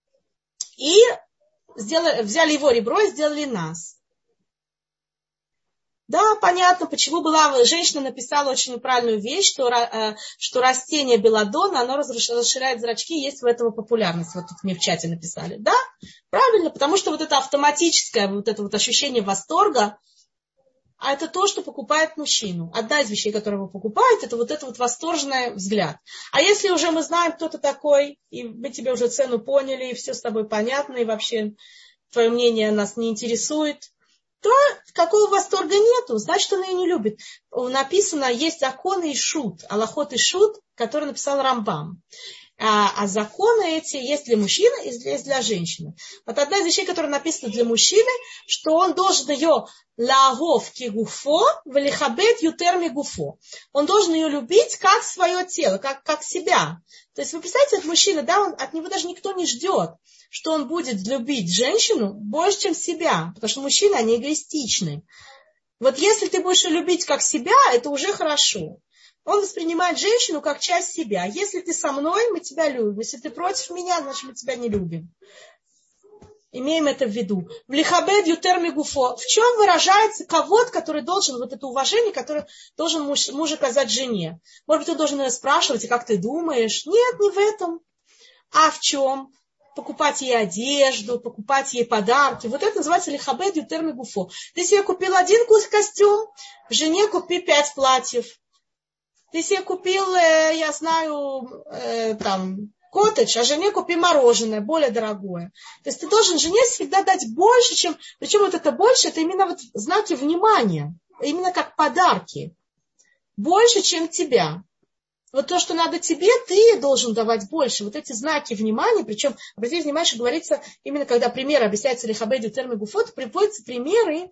и сделали, взяли его ребро и сделали нас. Да, понятно, почему была женщина написала очень правильную вещь, что, что растение белладонна, оно расширяет зрачки, есть в этом популярность. Вот тут мне в чате написали. Да, правильно, потому что вот это автоматическое, вот это вот ощущение восторга, а это то, что покупает мужчину. Одна из вещей, которую его покупает, это вот этот вот восторженный взгляд. А если уже мы знаем, кто ты такой, и мы тебе уже цену поняли, и все с тобой понятно, и вообще твое мнение нас не интересует, то какого восторга нету, значит, он ее не любит. Написано, есть законы и шут, алахот и шут, который написал Рамбам. А, а законы эти есть для мужчины и есть для женщины. Вот одна из вещей, которая написана для мужчины, что он должен ее лагов кигуфо, валихабет ютерми гуфо. Он должен ее любить как свое тело, как, как себя. То есть вы представляете, от мужчины, да, он, от него даже никто не ждет, что он будет любить женщину больше, чем себя. Потому что мужчины, они эгоистичны. Вот если ты будешь ее любить как себя, это уже хорошо. Он воспринимает женщину как часть себя. Если ты со мной, мы тебя любим. Если ты против меня, значит, мы тебя не любим. Имеем это в виду. В лихабед ютер мигуфо. В чем выражается кого-то, который должен, вот это уважение, которое должен муж, муж оказать жене. Может быть, он должен ее спрашивать, и как ты думаешь? Нет, не в этом. А в чем? Покупать ей одежду, покупать ей подарки. Вот это называется лихабед ютер мигуфо. Ты себе купил один костюм, жене купи пять платьев. Ты себе купил, я знаю, там, коттедж, а жене купи мороженое, более дорогое. То есть ты должен жене всегда дать больше, чем... Причем вот это больше, это именно вот знаки внимания. Именно как подарки. Больше, чем тебя. Вот то, что надо тебе, ты должен давать больше. Вот эти знаки внимания, причем, обратите внимание, что говорится, именно когда примеры объясняются лихабеду терми гуфот, приводятся примеры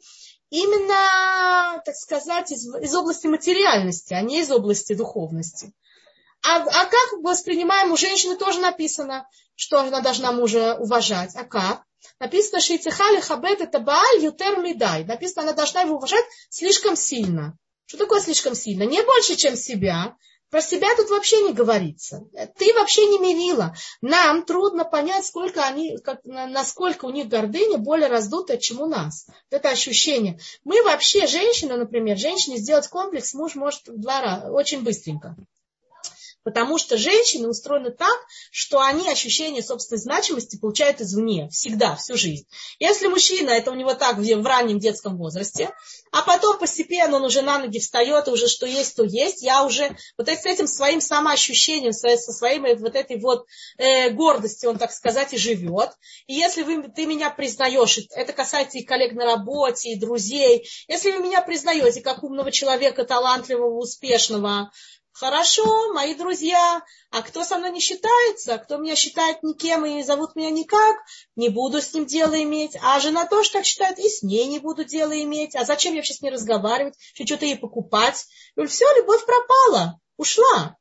именно, так сказать, из, из области материальности, а не из области духовности. А, а как воспринимаем, у женщины тоже написано, что она должна мужа уважать. А как? Написано, шейцеха лихабед это бааль ютер мидай. Написано, она должна его уважать слишком сильно. Что такое слишком сильно? Не больше, чем себя. Про себя тут вообще не говорится. Ты вообще не мерила. Нам трудно понять, сколько они, как, насколько у них гордыня более раздутая, чем у нас. Это ощущение. Мы вообще, женщина, например, женщине сделать комплекс муж может в два раза, очень быстренько. Потому что женщины устроены так, что они ощущение собственной значимости получают извне, всегда, всю жизнь. Если мужчина, это у него так в раннем детском возрасте, а потом постепенно он уже на ноги встает, и уже что есть, то есть, я уже вот с этим своим самоощущением, со своей вот этой вот э, гордостью, он, так сказать, и живет. И если вы, ты меня признаешь, это касается и коллег на работе, и друзей, если вы меня признаете как умного человека, талантливого, успешного, хорошо, мои друзья, а кто со мной не считается, кто меня считает никем и зовут меня никак, не буду с ним дело иметь. А жена тоже так считает, и с ней не буду дело иметь. А зачем я вообще с ней разговаривать, что-то ей покупать? Все, любовь пропала, ушла.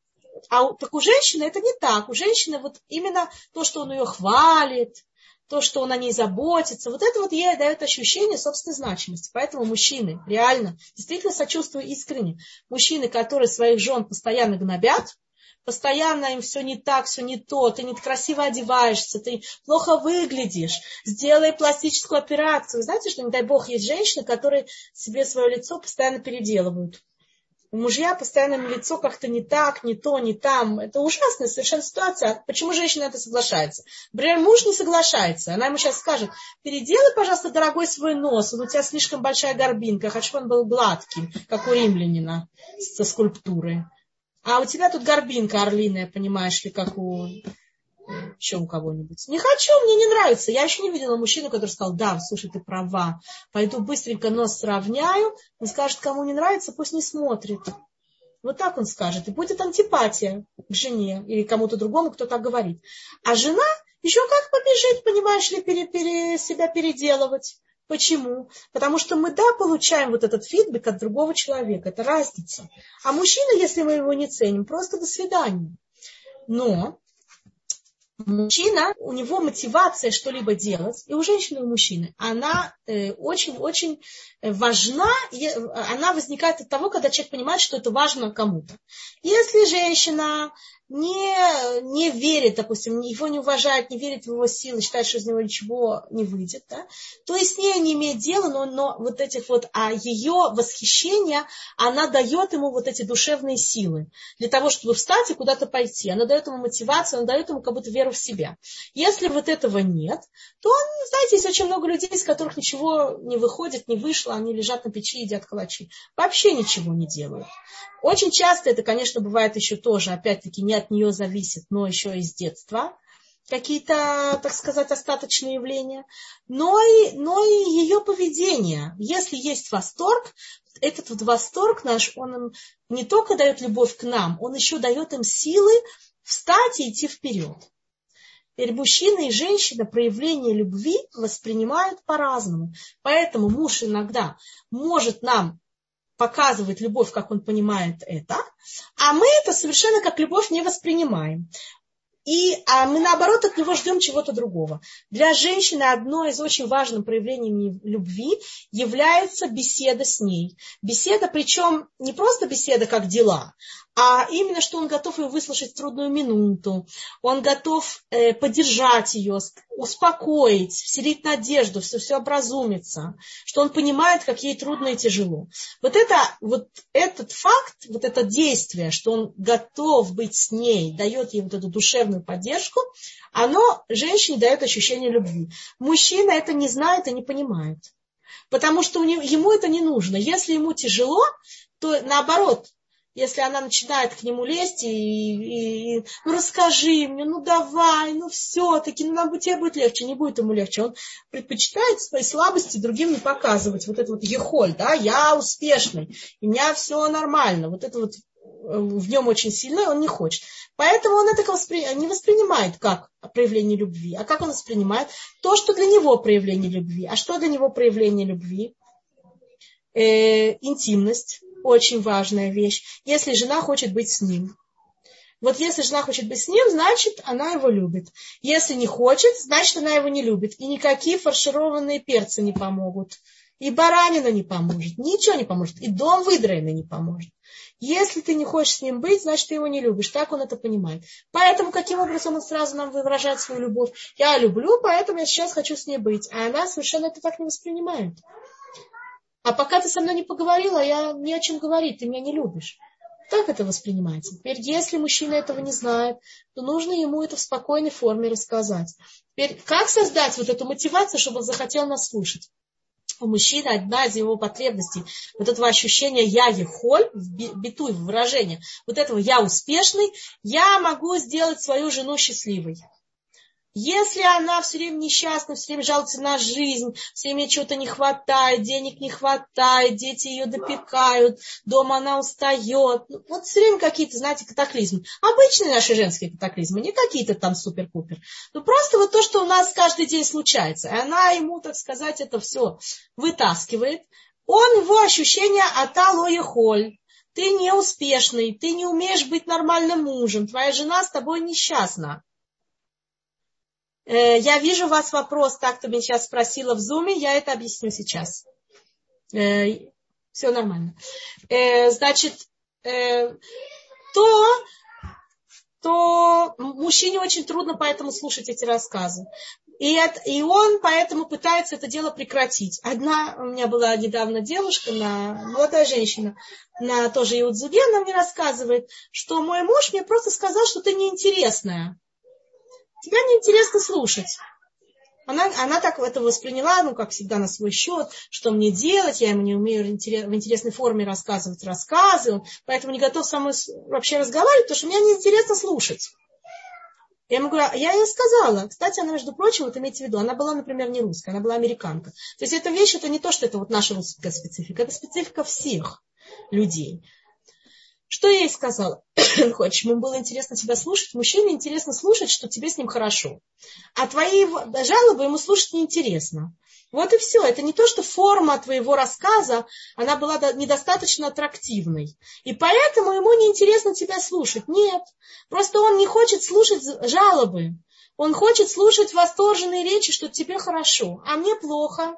А так у женщины это не так. У женщины вот именно то, что он ее хвалит, то, что он о ней заботится, вот это вот ей дает ощущение собственной значимости. Поэтому мужчины, реально, действительно сочувствую искренне, мужчины, которые своих жен постоянно гнобят, постоянно им все не так, все не то, ты не красиво одеваешься, ты плохо выглядишь, сделай пластическую операцию. Вы знаете, что, не дай бог, есть женщины, которые себе свое лицо постоянно переделывают. У мужья постоянно лицо как-то не так, не то, не там. Это ужасная совершенно ситуация. Почему женщина на это соглашается? Например, муж не соглашается. Она ему сейчас скажет, переделай, пожалуйста, дорогой, свой нос. Он у тебя слишком большая горбинка. Я хочу, чтобы он был гладким, как у римлянина со скульптурой. А у тебя тут горбинка орлиная, понимаешь ли, как у... еще у кого-нибудь. Не хочу, мне не нравится. Я еще не видела мужчину, который сказал, да, слушай, ты права, пойду быстренько нос сравняю. Он скажет, кому не нравится, пусть не смотрит. Вот так он скажет. И будет антипатия к жене или кому-то другому, кто так говорит. А жена еще как побежит, понимаешь ли, пере, пере, себя переделывать. Почему? Потому что мы, да, получаем вот этот фидбэк от другого человека. Это разница. А мужчина, если мы его не ценим, просто до свидания. Но... Мужчина, у него мотивация что-либо делать, и у женщины, и у мужчины, она очень-очень э, важна, и она возникает от того, когда человек понимает, что это важно кому-то. Если женщина не, не верит, допустим, его не уважает, не верит в его силы, считает, что из него ничего не выйдет, да, то и с ней не имеет дела, но, но вот этих вот, а ее восхищение, она дает ему вот эти душевные силы для того, чтобы встать и куда-то пойти. Она дает ему мотивацию, она дает ему как будто веру в себя. Если вот этого нет, то, знаете, есть очень много людей, из которых ничего не выходит, не вышло, они лежат на печи и едят калачи. Вообще ничего не делают. Очень часто это, конечно, бывает еще тоже, опять-таки, не от нее зависит, но еще из детства. Какие-то, так сказать, остаточные явления. Но и, но и ее поведение. Если есть восторг, этот вот восторг наш, он им не только дает любовь к нам, он еще дает им силы встать и идти вперед. Теперь мужчина и женщина проявление любви воспринимают по-разному. Поэтому муж иногда может нам показывать любовь, как он понимает это, а мы это совершенно как любовь не воспринимаем. И а мы, наоборот, от него ждем чего-то другого. Для женщины одно из очень важных проявлений любви является беседа с ней. Беседа, причем не просто беседа как дела, а именно, что он готов ее выслушать в трудную минуту, он готов э, поддержать ее, успокоить, вселить надежду, все, все образумится, что он понимает, как ей трудно и тяжело. Вот, это, вот этот факт, вот это действие, что он готов быть с ней, дает ей вот эту душевную поддержку, оно женщине дает ощущение любви. Мужчина это не знает и не понимает, потому что у него, ему это не нужно. Если ему тяжело, то наоборот, если она начинает к нему лезть и, и, и ну расскажи мне, ну давай, ну все-таки, ну нам, тебе будет легче, не будет ему легче. Он предпочитает свои слабости другим не показывать. Вот это вот ехоль, да, я успешный, у меня все нормально. Вот это вот в нем очень сильно, он не хочет. Поэтому он это не воспринимает как проявление любви. А как он воспринимает? То, что для него проявление любви. А что для него проявление любви? Э, интимность. Очень важная вещь. Если жена хочет быть с ним. Вот если жена хочет быть с ним, значит, она его любит. Если не хочет, значит, она его не любит. И никакие фаршированные перцы не помогут. И баранина не поможет. Ничего не поможет. И дом выдраенный не поможет. Если ты не хочешь с ним быть, значит, ты его не любишь. Так он это понимает. Поэтому каким образом он сразу нам выражает свою любовь? Я люблю, поэтому я сейчас хочу с ней быть. А она совершенно это так не воспринимает. А пока ты со мной не поговорила, я не о чем говорить, ты меня не любишь. Так это воспринимается. Теперь, если мужчина этого не знает, то нужно ему это в спокойной форме рассказать. Теперь, как создать вот эту мотивацию, чтобы он захотел нас слушать? У мужчины одна из его потребностей, вот этого ощущения «я ехоль», битуй, выражение, вот этого «я успешный», я могу сделать свою жену счастливой. Если она все время несчастна, все время жалуется на жизнь, все время чего-то не хватает, денег не хватает, дети ее допекают, дома она устает. Вот все время какие-то, знаете, катаклизмы. Обычные наши женские катаклизмы, не какие-то там супер-пупер. Ну просто вот то, что у нас каждый день случается. И она ему, так сказать, это все вытаскивает. Он его ощущение аталоехоль. Ты неуспешный, ты не умеешь быть нормальным мужем, твоя жена с тобой несчастна. Я вижу у вас вопрос, так, кто меня сейчас спросила в зуме, я это объясню сейчас. Все нормально. Значит, то, то мужчине очень трудно поэтому слушать эти рассказы. И, это, и он поэтому пытается это дело прекратить. Одна у меня была недавно девушка, на, молодая женщина, на тоже Иудзубе, она мне рассказывает, что мой муж мне просто сказал, что ты неинтересная. Тебя неинтересно слушать. Она, она так это восприняла, ну, как всегда, на свой счет, что мне делать, я ему не умею в интересной форме рассказывать рассказы, поэтому не готов со мной вообще разговаривать, потому что мне неинтересно слушать. Я ему говорю, я ей сказала, кстати, она, между прочим, вот имейте в виду, она была, например, не русская, она была американка. То есть эта вещь, это не то, что это вот наша русская специфика, это специфика всех людей. Что я ей сказала? Хочешь, ему было интересно тебя слушать? Мужчине интересно слушать, что тебе с ним хорошо. А твои жалобы ему слушать неинтересно. Вот и все. Это не то, что форма твоего рассказа, она была недостаточно аттрактивной. И поэтому ему неинтересно тебя слушать. Нет. Просто он не хочет слушать жалобы. Он хочет слушать восторженные речи, что тебе хорошо, а мне плохо.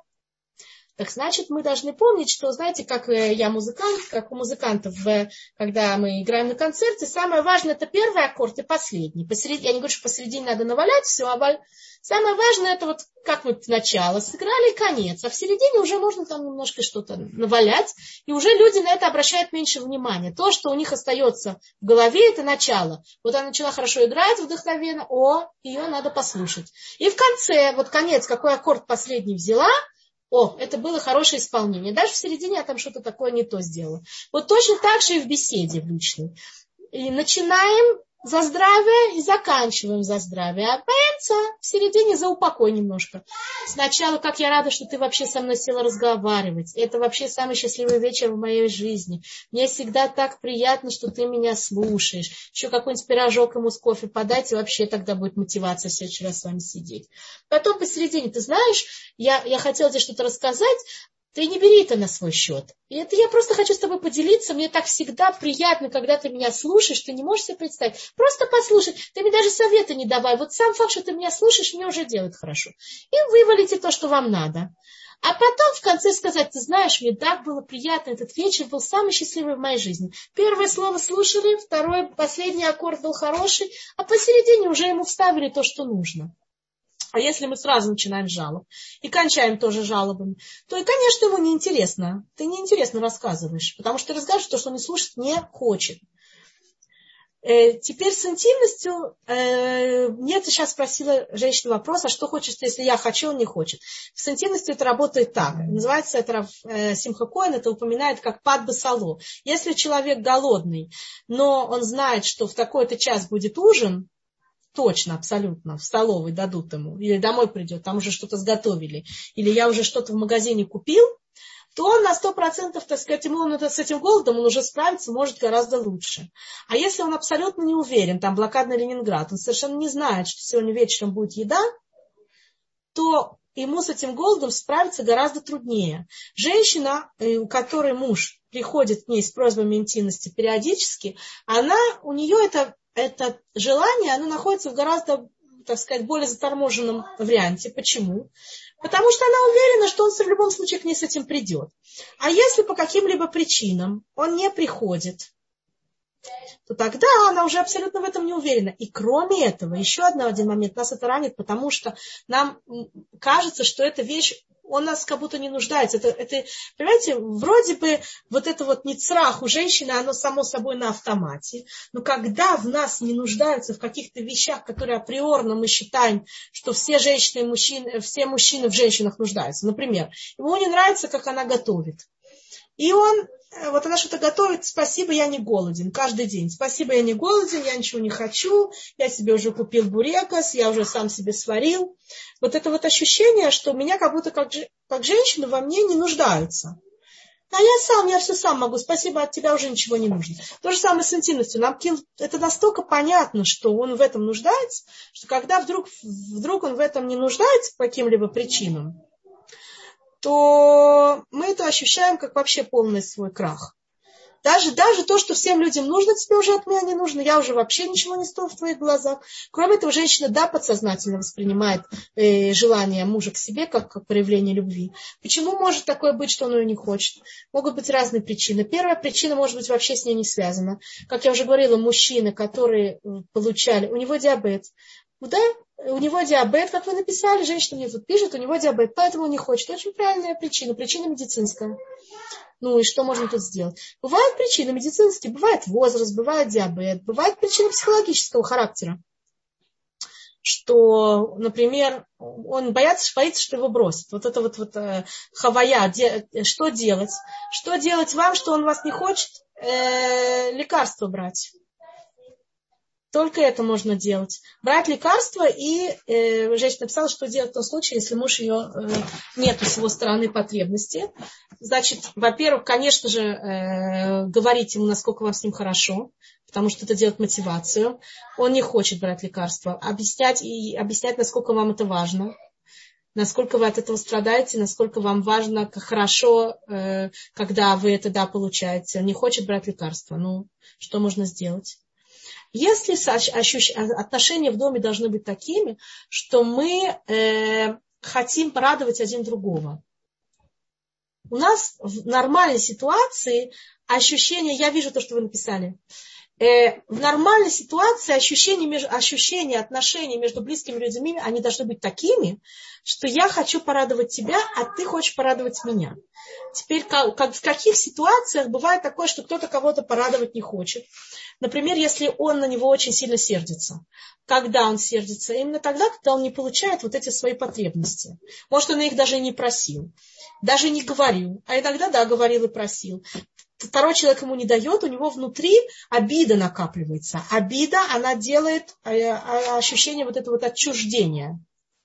Так значит, мы должны помнить, что, знаете, как я музыкант, как у музыкантов, когда мы играем на концерте, самое важное это первый аккорд и последний. Посередине, я не говорю, что посередине надо навалять все, а самое важное это вот как мы начало сыграли и конец, а в середине уже можно там немножко что-то навалять, и уже люди на это обращают меньше внимания. То, что у них остается в голове, это начало. Вот она начала хорошо играть, вдохновенно, о, ее надо послушать. И в конце, вот конец, какой аккорд последний взяла, о, это было хорошее исполнение. Даже в середине я там что-то такое не то сделала. Вот точно так же и в беседе в личной. И начинаем за здравие и заканчиваем за здравие. А конца в середине за упокой немножко. Сначала, как я рада, что ты вообще со мной села разговаривать. Это вообще самый счастливый вечер в моей жизни. Мне всегда так приятно, что ты меня слушаешь. Еще какой-нибудь пирожок ему с кофе подать, и вообще тогда будет мотивация в следующий раз с вами сидеть. Потом посередине, ты знаешь, я, я хотела тебе что-то рассказать, ты не бери это на свой счет. И это я просто хочу с тобой поделиться. Мне так всегда приятно, когда ты меня слушаешь. Ты не можешь себе представить. Просто послушай. Ты мне даже советы не давай. Вот сам факт, что ты меня слушаешь, мне уже делает хорошо. И вывалите то, что вам надо. А потом в конце сказать, ты знаешь, мне так было приятно. Этот вечер был самый счастливый в моей жизни. Первое слово слушали, второй, последний аккорд был хороший. А посередине уже ему вставили то, что нужно. А если мы сразу начинаем с жалоб и кончаем тоже жалобами, то, и, конечно, ему неинтересно. Ты неинтересно рассказываешь, потому что ты рассказываешь то, что он слушать не хочет. Э, теперь с интимностью, э, мне ты сейчас спросила женщина вопрос, а что хочешь, если я хочу, он не хочет. С интимностью это работает так. Называется это, э, Симха Коэн это упоминает как пад басало. Если человек голодный, но он знает, что в такой-то час будет ужин, точно, абсолютно, в столовой дадут ему, или домой придет, там уже что-то сготовили, или я уже что-то в магазине купил, то он на сто процентов, так сказать, ему он, с этим голодом он уже справится, может гораздо лучше. А если он абсолютно не уверен, там блокадный Ленинград, он совершенно не знает, что сегодня вечером будет еда, то ему с этим голодом справиться гораздо труднее. Женщина, у которой муж приходит к ней с просьбами интимности периодически, она, у нее это Это желание, оно находится в гораздо, так сказать, более заторможенном варианте. Почему? Потому что она уверена, что он в любом случае к ней с этим придет. А если по каким-либо причинам он не приходит, то тогда она уже абсолютно в этом не уверена. И кроме этого, еще один момент, нас это ранит, потому что нам кажется, что эта вещь, он нас как будто не нуждается. Это, это, понимаете, вроде бы вот это вот нецрах у женщины, оно само собой на автомате. Но когда в нас не нуждаются в каких-то вещах, которые априорно мы считаем, что все женщины и мужчины, все мужчины в женщинах нуждаются. Например, ему не нравится, как она готовит. И он, вот она что-то готовит, спасибо, я не голоден, каждый день. Спасибо, я не голоден, я ничего не хочу, я себе уже купил бурекос, я уже сам себе сварил. Вот это вот ощущение, что меня как будто как, как женщину во мне не нуждаются. А я сам, я все сам могу, спасибо, от тебя уже ничего не нужно. То же самое с интимностью. Нам это настолько понятно, что он в этом нуждается, что когда вдруг, вдруг он в этом не нуждается по каким-либо причинам, то мы это ощущаем как вообще полный свой крах. Даже, даже то, что всем людям нужно, тебе уже от меня не нужно. Я уже вообще ничего не стою в твоих глазах. Кроме этого, женщина, да, подсознательно воспринимает э, желание мужа к себе как, как проявление любви. Почему может такое быть, что он ее не хочет? Могут быть разные причины. Первая причина может быть вообще с ней не связана. Как я уже говорила, мужчины, которые получали, у него диабет. Да, у него диабет, как вы написали, женщина мне тут пишет, у него диабет, поэтому он не хочет. Очень правильная причина, причина медицинская. Ну и что можно тут сделать? Бывают причины медицинские, бывает возраст, бывает диабет, бывают причины психологического характера. Что, например, он боится, боится, что его бросит. Вот это вот, вот э, хавая, де, что делать? Что делать вам, что он вас не хочет? Э, лекарства брать. Только это можно делать. Брать лекарства, и э, женщина написала, что делать в том случае, если муж ее э, нет с его стороны потребности. Значит, во-первых, конечно же, э, говорить ему, насколько вам с ним хорошо, потому что это делает мотивацию. Он не хочет брать лекарства. Объяснять, и объяснять, насколько вам это важно, насколько вы от этого страдаете, насколько вам важно, как хорошо, э, когда вы это да, получаете. Он не хочет брать лекарства. Ну, что можно сделать? Если отношения в доме должны быть такими, что мы э, хотим порадовать один другого. У нас в нормальной ситуации ощущение, я вижу то, что вы написали, э, в нормальной ситуации ощущения, ощущения отношений между близкими людьми, они должны быть такими, что я хочу порадовать тебя, а ты хочешь порадовать меня. Теперь как, как, в каких ситуациях бывает такое, что кто-то кого-то порадовать не хочет? Например, если он на него очень сильно сердится. Когда он сердится? Именно тогда, когда он не получает вот эти свои потребности. Может, он их даже и не просил. Даже не говорил. А иногда, да, говорил и просил. Второй человек ему не дает, у него внутри обида накапливается. Обида, она делает ощущение вот этого вот отчуждения.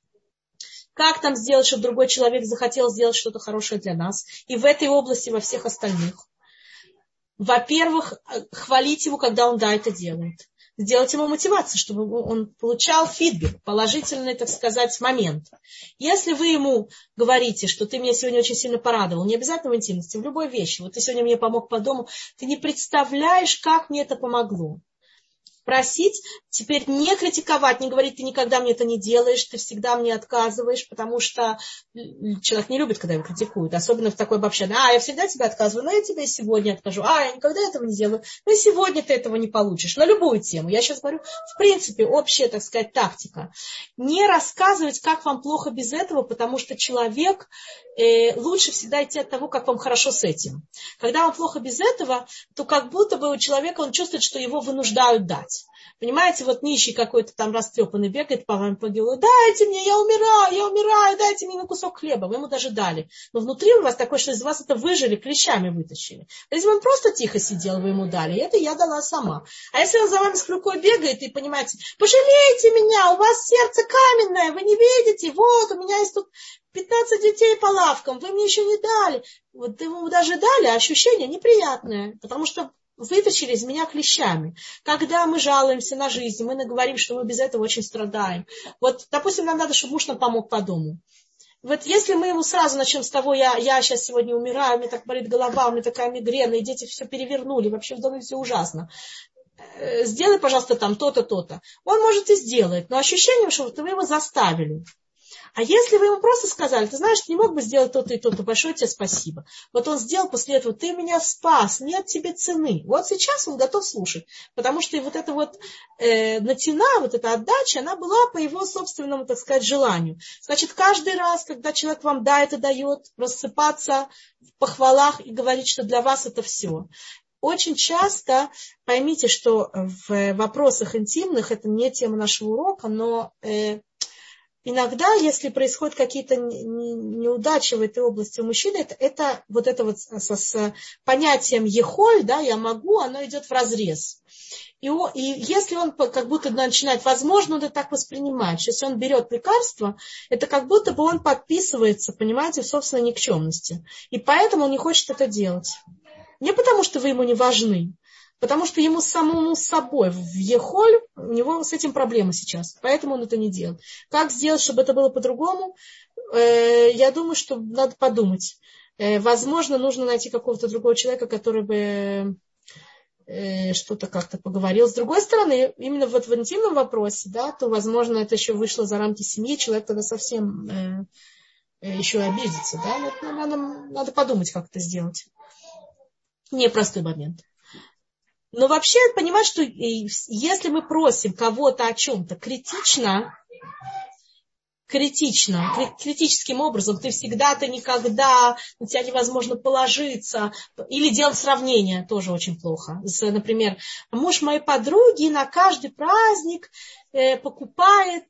Как там сделать, чтобы другой человек захотел сделать что-то хорошее для нас? И в этой области, во всех остальных. Во-первых, хвалить его, когда он да, это делает. Сделать ему мотивацию, чтобы он получал фидбэк, положительный, так сказать, момент. Если вы ему говорите, что ты меня сегодня очень сильно порадовал, не обязательно в интимности, в любой вещи, вот ты сегодня мне помог по дому, ты не представляешь, как мне это помогло. Просить, теперь не критиковать, не говорить, ты никогда мне это не делаешь, ты всегда мне отказываешь, потому что человек не любит, когда его критикуют, особенно в такой обобщенной, а, я всегда тебе отказываю, но я тебе и сегодня откажу, а, я никогда этого не делаю, но и сегодня ты этого не получишь, на любую тему. Я сейчас говорю, в принципе, общая, так сказать, тактика. Не рассказывать, как вам плохо без этого, потому что человек э, лучше всегда идти от того, как вам хорошо с этим. Когда вам плохо без этого, то как будто бы у человека он чувствует, что его вынуждают дать. Понимаете, вот нищий какой-то там растрепанный бегает по вам по гилу, дайте мне, я умираю, я умираю, дайте мне на кусок хлеба. Вы ему даже дали. Но внутри у вас такое, что из вас это выжили, клещами вытащили. Если он просто тихо сидел, вы ему дали, это я дала сама. А если он за вами с клюкой бегает, и понимаете, пожалейте меня, у вас сердце каменное, вы не видите, вот, у меня есть тут пятнадцать детей по лавкам, вы мне еще не дали. Вот вы ему даже дали, а ощущение неприятное, потому что вытащили из меня клещами. Когда мы жалуемся на жизнь, мы говорим, что мы без этого очень страдаем. Вот, допустим, нам надо, чтобы муж нам помог по дому. Вот если мы ему сразу начнем с того, я, я сейчас сегодня умираю, у меня так болит голова, у меня такая мигрена, и дети все перевернули, вообще в доме все ужасно. Сделай, пожалуйста, там то-то, то-то. Он может и сделает, но ощущение, что вы его заставили. А если вы ему просто сказали, ты знаешь, ты не мог бы сделать то-то и то-то, большое тебе спасибо. Вот он сделал после этого, ты меня спас, нет тебе цены. Вот сейчас он готов слушать. Потому что и вот эта вот э, натяна, вот эта отдача, она была по его собственному, так сказать, желанию. Значит, каждый раз, когда человек вам да, это дает, рассыпаться в похвалах и говорить, что для вас это все. Очень часто, поймите, что в вопросах интимных, это не тема нашего урока, но э, иногда, если происходят какие-то неудачи в этой области у мужчины, это, это вот это вот с, с понятием ехоль, да, я могу, оно идет в разрез. И, о, и если он как будто начинает, возможно, он это так воспринимает, что если он берет лекарство, это как будто бы он подписывается, понимаете, в собственной никчемности. И поэтому он не хочет это делать. Не потому, что вы ему не важны, потому что ему самому с собой в ехоль, у него с этим проблемы сейчас, поэтому он это не делает. Как сделать, чтобы это было по-другому? Э, я думаю, что надо подумать. Э, возможно, нужно найти какого-то другого человека, который бы э, что-то как-то поговорил. С другой стороны, именно вот в интимном вопросе, да, то, возможно, это еще вышло за рамки семьи, человек тогда совсем э, еще и обидится. Да? Вот, надо, надо подумать, как это сделать. Непростой момент. Но вообще понимать, что если мы просим кого-то о чем-то критично, критично, критическим образом, ты всегда, ты никогда, на тебя невозможно положиться, или делать сравнение, тоже очень плохо. Например, муж моей подруги на каждый праздник э, покупает,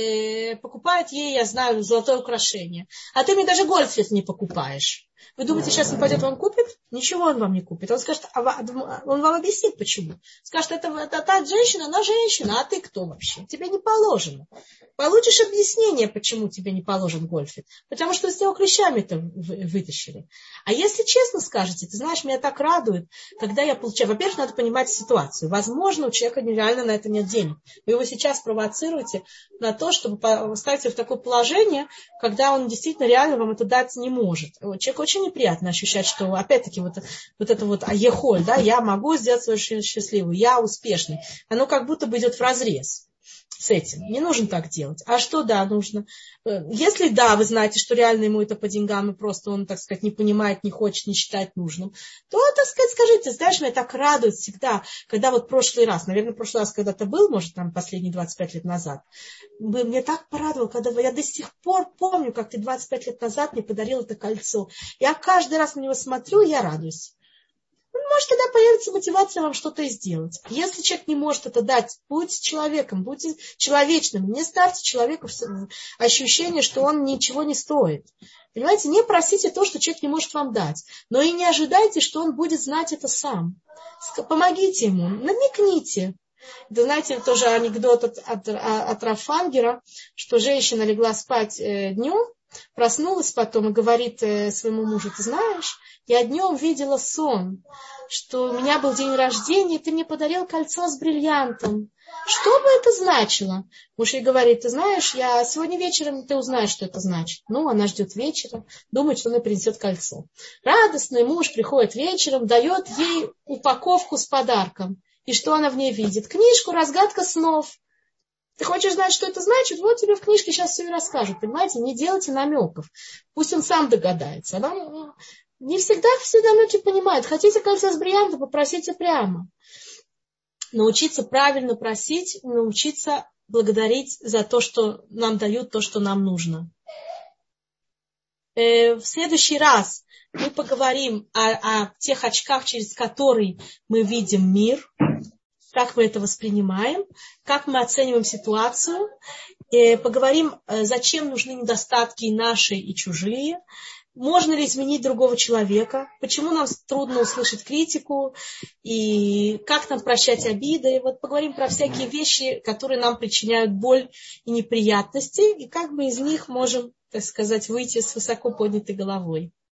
э, покупает ей, я знаю, золотое украшение, а ты мне даже гольф не покупаешь. Вы думаете, сейчас он пойдет вам купит? Ничего он вам не купит. Он скажет, он вам объяснит, почему. Скажет, это, это та женщина, она женщина, а ты кто вообще? Тебе не положено. Получишь объяснение, почему тебе не положен гольфит. Потому что с него клещами это вытащили. А если честно скажете, ты знаешь, меня так радует, когда я получаю... Во-первых, надо понимать ситуацию. Возможно, у человека реально на это нет денег. Вы его сейчас провоцируете на то, чтобы поставить его в такое положение, когда он действительно реально вам это дать не может. Человек очень неприятно ощущать, что опять-таки вот, вот это вот аехоль, да, я могу сделать свою счастливую, я успешный. Оно как будто бы идет вразрез с этим. Не нужно так делать. А что да, нужно? Если да, вы знаете, что реально ему это по деньгам, и просто он, так сказать, не понимает, не хочет, не считает нужным, то, так сказать, скажите, знаешь, меня так радует всегда, когда вот прошлый раз, наверное, прошлый раз когда-то был, может, там, последние двадцать пять лет назад, мне так порадовал, когда я до сих пор помню, как ты двадцать пять лет назад мне подарил это кольцо. Я каждый раз на него смотрю, и я радуюсь. Может, тогда появится мотивация вам что-то сделать. Если человек не может это дать, будьте человеком, будьте человечным. Не ставьте человеку ощущение, что он ничего не стоит. Понимаете, не просите то, что человек не может вам дать. Но и не ожидайте, что он будет знать это сам. Помогите ему, намекните. Это, знаете, тоже анекдот от, от, от Рафангера, что женщина легла спать днем, проснулась потом и говорит своему мужу, ты знаешь, я днем видела сон, что у меня был день рождения, и ты мне подарил кольцо с бриллиантом. Что бы это значило? Муж ей говорит, ты знаешь, я сегодня вечером ты узнаешь, что это значит. Ну, она ждет вечера, думает, что она принесет кольцо. Радостный муж приходит вечером, дает ей упаковку с подарком. И что она в ней видит? Книжку «Разгадка снов». Ты хочешь знать, что это значит? Вот тебе в книжке сейчас все и расскажут. Понимаете, не делайте намеков. Пусть он сам догадается. Она не всегда все намеки понимает. Хотите кольцо с бриллиантом, попросите прямо. Научиться правильно просить, научиться благодарить за то, что нам дают, то, что нам нужно. В следующий раз мы поговорим о, о тех очках, через которые мы видим мир, как мы это воспринимаем, как мы оцениваем ситуацию. Поговорим, зачем нужны недостатки наши и чужие. Можно ли изменить другого человека? Почему нам трудно услышать критику? И как нам прощать обиды? Вот поговорим про всякие вещи, которые нам причиняют боль и неприятности. И как мы из них можем, так сказать, выйти с высоко поднятой головой.